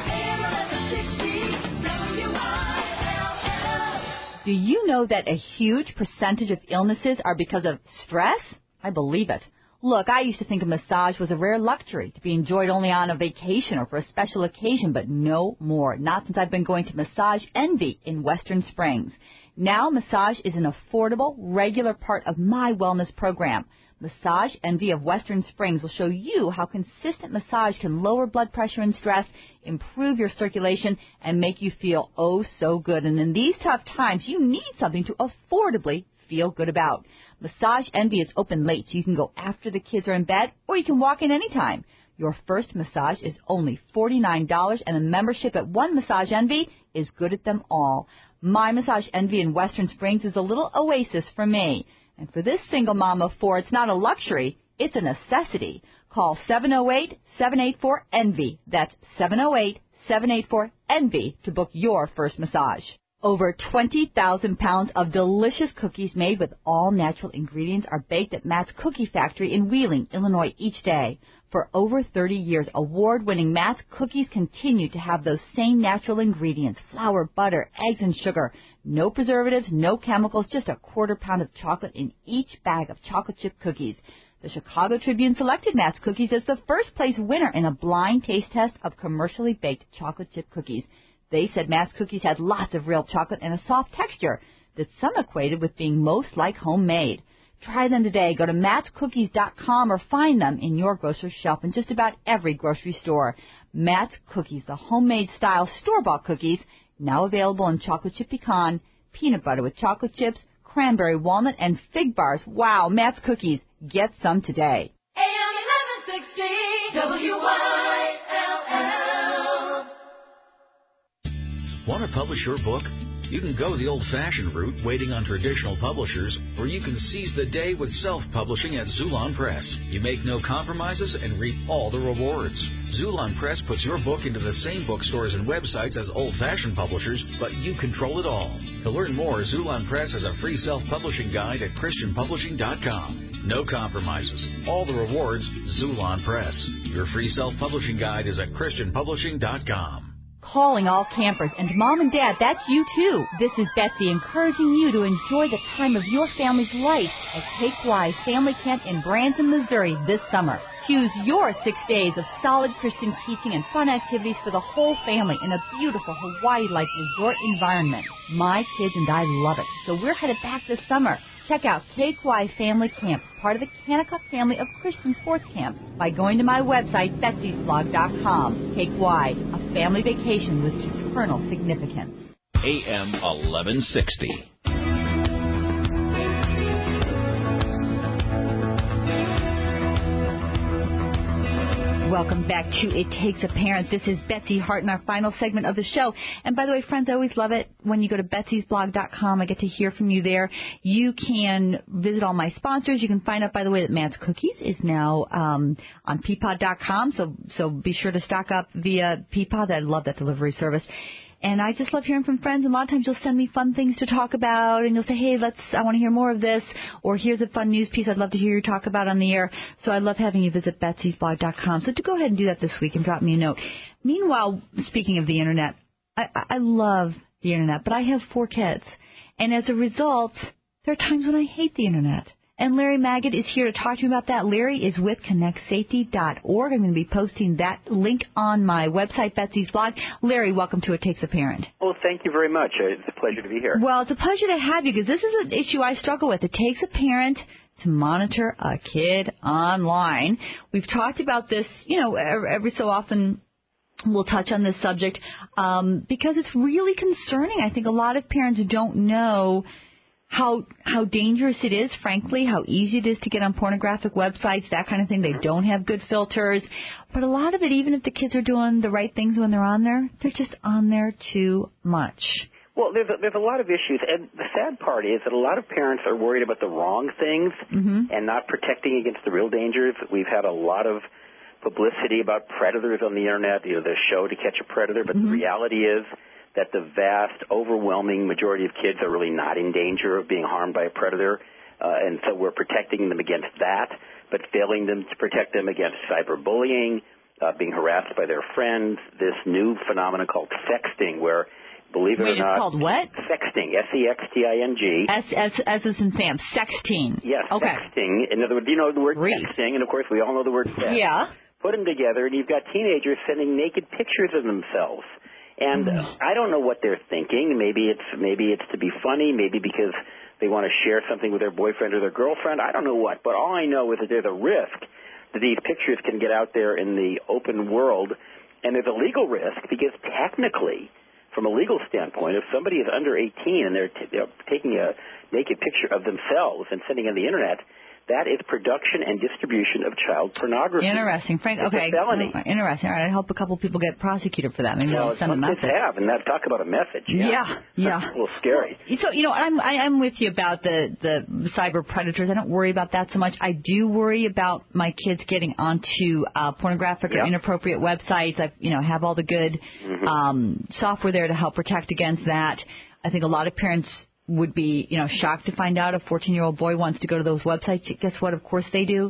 Do you know that a huge percentage of illnesses are because of stress? I believe it. Look, I used to think a massage was a rare luxury to be enjoyed only on a vacation or for a special occasion, but no more. Not since I've been going to Massage Envy in Western Springs. Now massage is an affordable, regular part of my wellness program. Massage Envy of Western Springs will show you how consistent massage can lower blood pressure and stress, improve your circulation, and make you feel oh so good. And in these tough times, you need something to affordably feel good about. Massage Envy is open late, so you can go after the kids are in bed, or you can walk in anytime. Your first massage is only forty-nine dollars, and a membership at one Massage Envy is good at them all. My Massage Envy in Western Springs is a little oasis for me. And for this single mom of four, it's not a luxury, it's a necessity. Call seven oh eight, seven eight four, ENVY. That's seven oh eight, seven eight four, ENVY to book your first massage. Over twenty thousand pounds of delicious cookies made with all natural ingredients are baked at Matt's Cookie Factory in Wheeling, Illinois each day. For over thirty years, award-winning Matt's Cookies continue to have those same natural ingredients: flour, butter, eggs, and sugar. No preservatives, no chemicals, just a quarter pound of chocolate in each bag of chocolate chip cookies. The Chicago Tribune selected Matt's Cookies as the first place winner in a blind taste test of commercially baked chocolate chip cookies. They said Matt's Cookies had lots of real chocolate and a soft texture that some equated with being most like homemade. Try them today. Go to matts cookies dot com or find them in your grocery shelf in just about every grocery store. Matt's Cookies, the homemade style store-bought cookies, now available in chocolate chip pecan, peanut butter with chocolate chips, cranberry, walnut, and fig bars. Wow, Matt's Cookies. Get some today. A M eleven sixty W Y L L. Want to publish your book? You can go the old-fashioned route, waiting on traditional publishers, or you can seize the day with self-publishing at Zulon Press. You make no compromises and reap all the rewards. Zulon Press puts your book into the same bookstores and websites as old-fashioned publishers, but you control it all. To learn more, Zulon Press has a free self-publishing guide at christian publishing dot com. No compromises. All the rewards, Zulon Press. Your free self-publishing guide is at christian publishing dot com. Calling all campers, and Mom and Dad, that's you too. This is Betsy encouraging you to enjoy the time of your family's life at Cape Wise Family Camp in Branson, Missouri this summer. Choose your six days of solid Christian teaching and fun activities for the whole family in a beautiful Hawaii-like resort environment. My kids and I love it, so we're headed back this summer. Check out Cape Y Family Camp, part of the Kanakuk family of Christian sports camps, by going to my website, betsys blog dot com. Cape Y, a family vacation with eternal significance. A M eleven sixty. Welcome back to It Takes a Parent. This is Betsy Hart in our final segment of the show. And by the way, friends, I always love it when you go to betsys blog dot com. I get to hear from you there. You can visit all my sponsors. You can find out, by the way, that Matt's Cookies is now um, on peapod dot com. So, so be sure to stock up via Peapod. I love that delivery service. And I just love hearing from friends. And a lot of times you'll send me fun things to talk about, and you'll say, hey, let's, I want to hear more of this, or here's a fun news piece I'd love to hear you talk about on the air. So I love having you visit betsys blog dot com. So to go ahead and do that this week and drop me a note. Meanwhile, speaking of the Internet, I, I love the Internet, but I have four kids. And as a result, there are times when I hate the Internet. And Larry Magid is here to talk to you about that. Larry is with connect safety dot org. I'm going to be posting that link on my website, Betsy's blog. Larry, welcome to It Takes a Parent. Well, thank you very much. It's a pleasure to be here. Well, it's a pleasure to have you because this is an issue I struggle with. It takes a parent to monitor a kid online. We've talked about this, you know, every so often. We'll touch on this subject um, because it's really concerning. I think a lot of parents don't know how how dangerous it is, frankly, how easy it is to get on pornographic websites, that kind of thing. They don't have good filters. But a lot of it, even if the kids are doing the right things when they're on there, they're just on there too much. Well, there's a, there's a lot of issues. And the sad part is that a lot of parents are worried about the wrong things mm-hmm. and not protecting against the real dangers. We've had a lot of publicity about predators on the Internet, you know, the show To Catch a Predator. But mm-hmm. the reality is that the vast, overwhelming majority of kids are really not in danger of being harmed by a predator, uh, and so we're protecting them against that, but failing them to protect them against cyberbullying, uh, being harassed by their friends, this new phenomenon called sexting, where, believe it Wait, or not... it's called what? Sexting, S E X T I N G. S, S, S is in Sam, sexting. Yes, okay. Sexting. In other words, you know the word Read. Sexting, and of course we all know the word sex. Yeah. Put them together, and you've got teenagers sending naked pictures of themselves. And uh, I don't know what they're thinking. Maybe it's maybe it's to be funny, maybe because they want to share something with their boyfriend or their girlfriend. I don't know what. But all I know is that there's a risk that these pictures can get out there in the open world. And there's a legal risk because technically, from a legal standpoint, if somebody is under eighteen and they're, t- they're taking a naked picture of themselves and sending it on the Internet, that is production and distribution of child pornography. Interesting, Frank. It's okay, a felony. Interesting. All right, I hope a couple people get prosecuted for that. Maybe well, they'll send a message. Kids have, and that talk about a message. Yeah, yeah. yeah. That's a little scary. So you know, I'm I, I'm with you about the the cyber predators. I don't worry about that so much. I do worry about my kids getting onto uh, pornographic yeah. or inappropriate websites. I you know have all the good mm-hmm. um, software there to help protect against that. I think a lot of parents would be, you know, shocked to find out a fourteen-year-old boy wants to go to those websites. Guess what? Of course they do. Mm-hmm.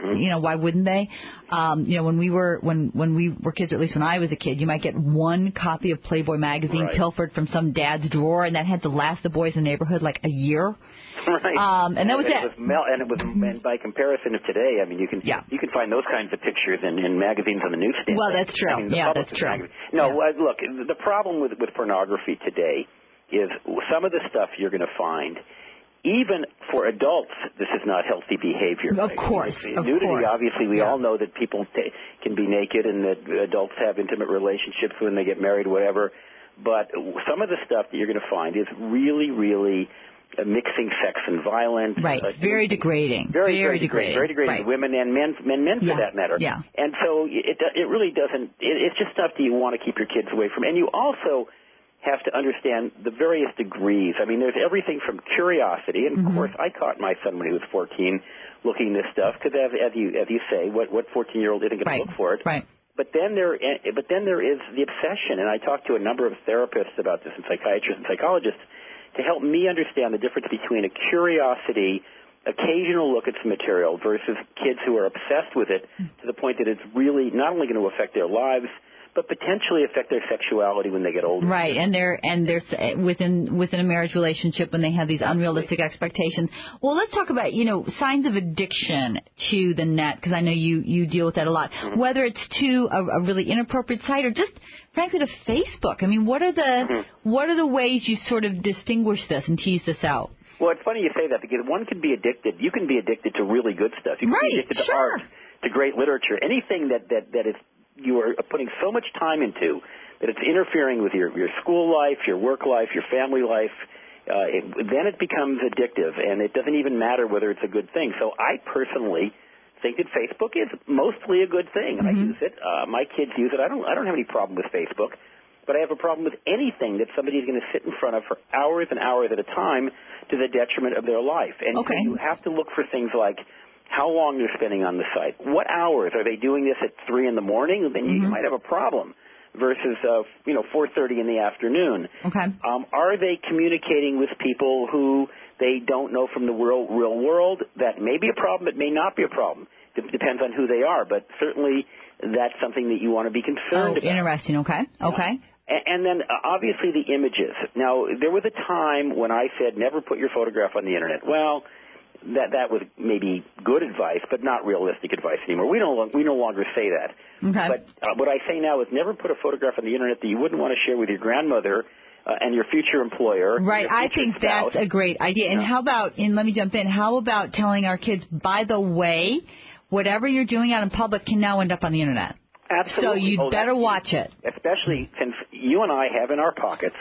Mm-hmm. You know, why wouldn't they? Um, you know, when we were when when we were kids, or at least when I was a kid, you might get one copy of Playboy magazine right. pilfered from some dad's drawer, and that had to last the boys in the neighborhood like a year. Right. Um, and that was and it. it was mel- and it was, and by comparison of today, I mean, you can yeah. you can find those kinds of pictures in, in magazines on the newsstand. Well, that's true. I mean, yeah, that's true. Magazine. No, yeah. uh, look, the problem with with pornography today is some of the stuff you're going to find. Even for adults, this is not healthy behavior. Of right? course, I mean, of nudity, course. obviously, we yeah. all know that people t- can be naked and that adults have intimate relationships when they get married, whatever. But some of the stuff that you're going to find is really, really uh, mixing sex and violence. Right, uh, very degrading. Very, very, very degrading. Very degrading right. to women and men, men, men yeah. for that matter. Yeah. And so it it really doesn't. It, it's just stuff that you want to keep your kids away from. And you also have to understand the various degrees. I mean, there's everything from curiosity, and mm-hmm. of course, I caught my son when he was fourteen looking this stuff because, as, as you as you say, what what fourteen-year-old isn't going right. to look for it? Right. But then there, but then there is the obsession, and I talked to a number of therapists about this, and psychiatrists and psychologists, to help me understand the difference between a curiosity, occasional look at some material versus kids who are obsessed with it to the point that it's really not only going to affect their lives, but potentially affect their sexuality when they get older. Right, and they're and they're within within a marriage relationship when they have these unrealistic expectations. Well, let's talk about you know signs of addiction to the net, because I know you you deal with that a lot. Mm-hmm. Whether it's to a, a really inappropriate site or just frankly to Facebook. I mean, what are the mm-hmm. what are the ways you sort of distinguish this and tease this out? Well, it's funny you say that because one can be addicted. You can be addicted to really good stuff. You can right, be addicted to sure. art, to great literature, anything that that that is. You are putting so much time into that it's interfering with your, your school life, your work life, your family life. Uh, it, then it becomes addictive, and it doesn't even matter whether it's a good thing. So I personally think that Facebook is mostly a good thing, and mm-hmm. I use it. Uh, my kids use it. I don't. I don't have any problem with Facebook, but I have a problem with anything that somebody is going to sit in front of for hours and hours at a time to the detriment of their life. And okay. you have to look for things like how long they're spending on the site, what hours. Are they doing this at three in the morning? Then you, mm-hmm. you might have a problem. Versus, uh, you know, four thirty in the afternoon. Okay. Um, are they communicating with people who they don't know from the real, real world? That may be a problem. It may not be a problem. It depends on who they are. But certainly that's something that you want to be concerned oh, about. Interesting. Okay. Okay. And, and then, uh, obviously, the images. Now, there was a time when I said never put your photograph on the Internet. Well, that that was maybe good advice, but not realistic advice anymore. We don't we no longer say that. Okay. But uh, what I say now is never put a photograph on the Internet that you wouldn't want to share with your grandmother uh, and your future employer. Right. I think spouse. that's a great idea. And yeah. how about, and let me jump in, how about telling our kids, by the way, whatever you're doing out in public can now end up on the Internet. Absolutely. So you'd oh, better watch it. Especially since you and I have in our pockets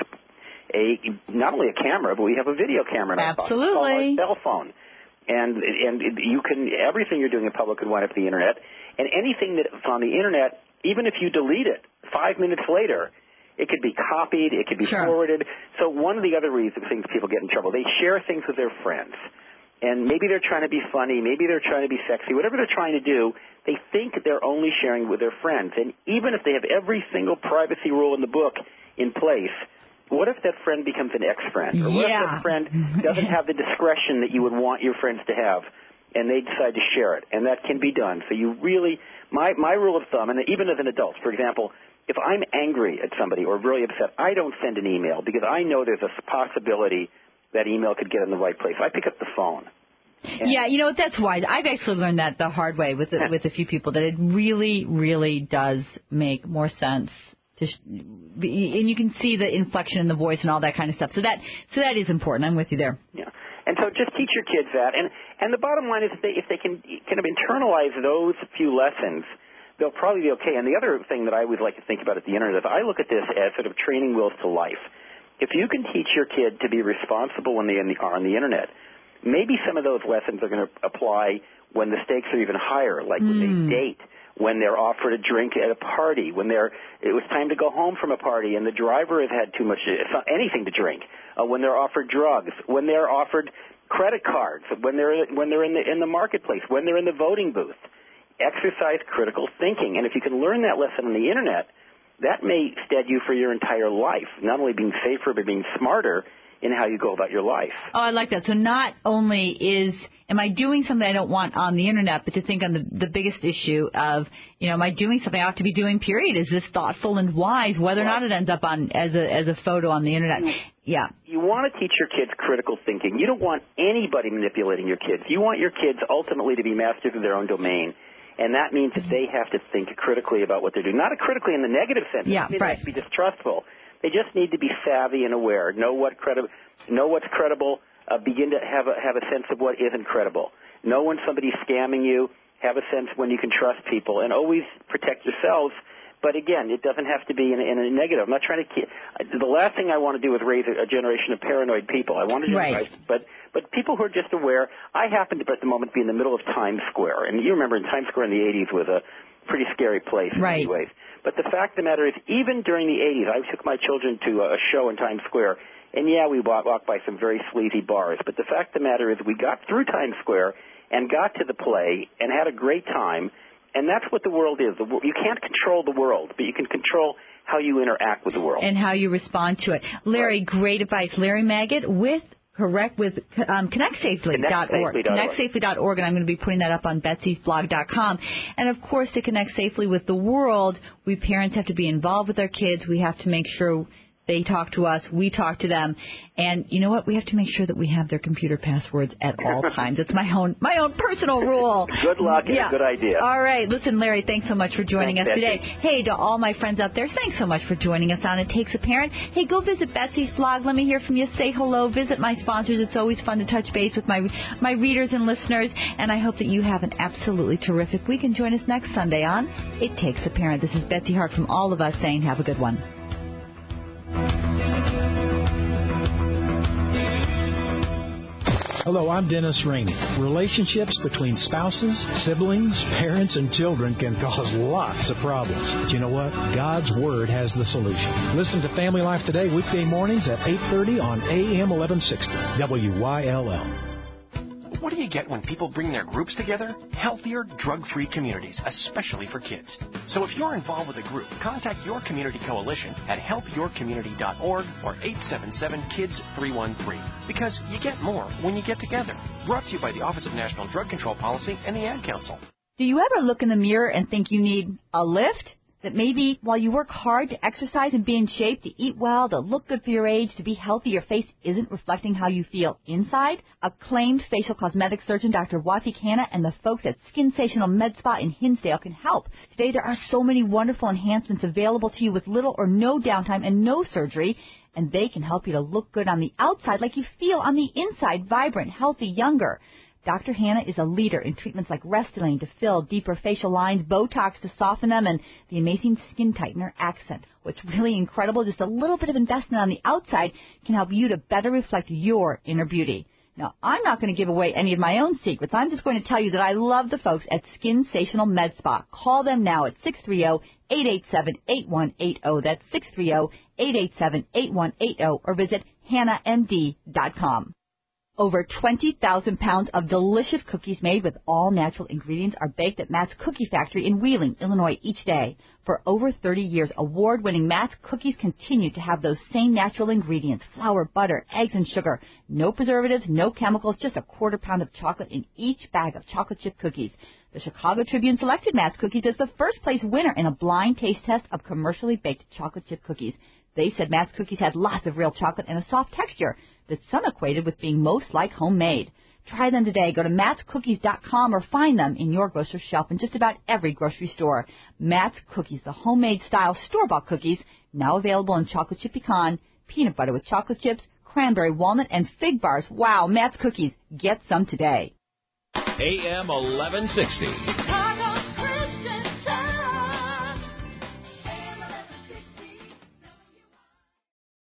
a not only a camera, but we have a video camera in our pocket. Absolutely. It's called our cell phone. And and you can everything you're doing in public can wind up on the Internet, and anything that's on the Internet, even if you delete it five minutes later, it could be copied, it could be sure. forwarded. So one of the other reasons things people get in trouble, they share things with their friends, and maybe they're trying to be funny, maybe they're trying to be sexy, whatever they're trying to do, they think they're only sharing with their friends. And even if they have every single privacy rule in the book in place, what if that friend becomes an ex-friend? Or what yeah. if that friend doesn't have the discretion that you would want your friends to have, and they decide to share it? And that can be done. So you really, my, my rule of thumb, and even as an adult, for example, if I'm angry at somebody or really upset, I don't send an email because I know there's a possibility that email could get in the right place. I pick up the phone. And yeah, you know, that's wise. I've actually learned that the hard way with a, with a few people, that it really, really does make more sense. To sh- and you can see the inflection in the voice and all that kind of stuff. So that so that is important. I'm with you there. Yeah, and so just teach your kids that. And and the bottom line is if they if they can kind of internalize those few lessons, they'll probably be okay. And the other thing that I always like to think about at the Internet, I look at this as sort of training wheels to life. If you can teach your kid to be responsible when they are on the Internet, maybe some of those lessons are going to apply when the stakes are even higher, like mm. when they date, when they're offered a drink at a party, when they're it was time to go home from a party and the driver has had too much anything to drink, uh, when they're offered drugs, when they're offered credit cards, when they're when they're in the in the marketplace, when they're in the voting booth. Exercise critical thinking, and if you can learn that lesson on the Internet, that may stead you for your entire life. Not only being safer, but being smarter in how you go about your life. Oh, I like that. So not only is, am I doing something I don't want on the Internet, but to think on the, the biggest issue of, you know, am I doing something I ought to be doing, period? Is this thoughtful and wise, whether or not it ends up on as a as a photo on the Internet? Yeah. You want to teach your kids critical thinking. You don't want anybody manipulating your kids. You want your kids ultimately to be masters of their own domain. And that means that they have to think critically about what they're doing. Not critically in the negative sense. Yeah, they right. have to be distrustful. They just need to be savvy and aware. Know what credi- know what's credible. Uh, begin to have a have a sense of what isn't credible. Know when somebody's scamming you. Have a sense when you can trust people, and always protect yourselves. But again, it doesn't have to be in a, in a negative. I'm not trying to keep. The last thing I want to do is raise a, a generation of paranoid people. I want to do right. right, but but people who are just aware. I happen to, at the moment, be in the middle of Times Square, and you remember in Times Square in the eighties was a pretty scary place in right. many ways. But the fact of the matter is, even during the eighties, I took my children to a show in Times Square, and yeah, we walked, walked by some very sleazy bars. But the fact of the matter is, we got through Times Square and got to the play and had a great time. And that's what the world is. The, you can't control the world, but you can control how you interact with the world. And how you respond to it. Larry, right. Great advice. Larry Maggot with correct with um, connect safely dot org. connect safely dot org, and I'm going to be putting that up on betsys blog dot com. And, of course, to connect safely with the world, we parents have to be involved with our kids. We have to make sure they talk to us, we talk to them, and you know what? We have to make sure that we have their computer passwords at all times. It's my own my own personal rule. Good luck and yeah. a good idea. All right. Listen, Larry, thanks so much for joining thanks, us Betsy. today. Hey, to all my friends out there, thanks so much for joining us on It Takes a Parent. Hey, go visit Betsy's blog. Let me hear from you. Say hello. Visit my sponsors. It's always fun to touch base with my my readers and listeners, and I hope that you have an absolutely terrific week. And join us next Sunday on It Takes a Parent. This is Betsy Hart from all of us saying have a good one. Hello, I'm Dennis Rainey. Relationships between spouses, siblings, parents, and children can cause lots of problems. But you know what? God's Word has the solution. Listen to Family Life Today weekday mornings at eight thirty on A M eleven sixty W Y L L. What do you get when people bring their groups together? Healthier, drug-free communities, especially for kids. So if you're involved with a group, contact your community coalition at help your community dot org or eight seven seven kids three one three. Because you get more when you get together. Brought to you by the Office of National Drug Control Policy and the Ad Council. Do you ever look in the mirror and think you need a lift? That maybe while you work hard to exercise and be in shape, to eat well, to look good for your age, to be healthy, your face isn't reflecting how you feel inside? Acclaimed facial cosmetic surgeon Doctor Wati Khanna and the folks at Skinsational Med Spa in Hinsdale can help. Today there are so many wonderful enhancements available to you with little or no downtime and no surgery, and they can help you to look good on the outside like you feel on the inside, vibrant, healthy, younger. Doctor Hannah is a leader in treatments like Restylane to fill deeper facial lines, Botox to soften them, and the amazing Skin Tightener Accent. What's really incredible, just a little bit of investment on the outside can help you to better reflect your inner beauty. Now, I'm not going to give away any of my own secrets. I'm just going to tell you that I love the folks at Skinsational Med Spa. Call them now at six three zero, eight eight seven, eight one eight zero. That's six three zero, eight eight seven, eight one eight zero, or visit hannah m d dot com. Over twenty thousand pounds of delicious cookies made with all natural ingredients are baked at Matt's Cookie Factory in Wheeling, Illinois each day. For over thirty years, award-winning Matt's Cookies continue to have those same natural ingredients, flour, butter, eggs, and sugar. No preservatives, no chemicals, just a quarter pound of chocolate in each bag of chocolate chip cookies. The Chicago Tribune selected Matt's Cookies as the first place winner in a blind taste test of commercially baked chocolate chip cookies. They said Matt's Cookies had lots of real chocolate and a soft texture that some equated with being most like homemade. Try them today. Go to matts cookies dot com or find them in your grocery shelf in just about every grocery store. Matt's Cookies, the homemade-style store-bought cookies, now available in chocolate chip pecan, peanut butter with chocolate chips, cranberry walnut, and fig bars. Wow, Matt's Cookies. Get some today. A M eleven sixty.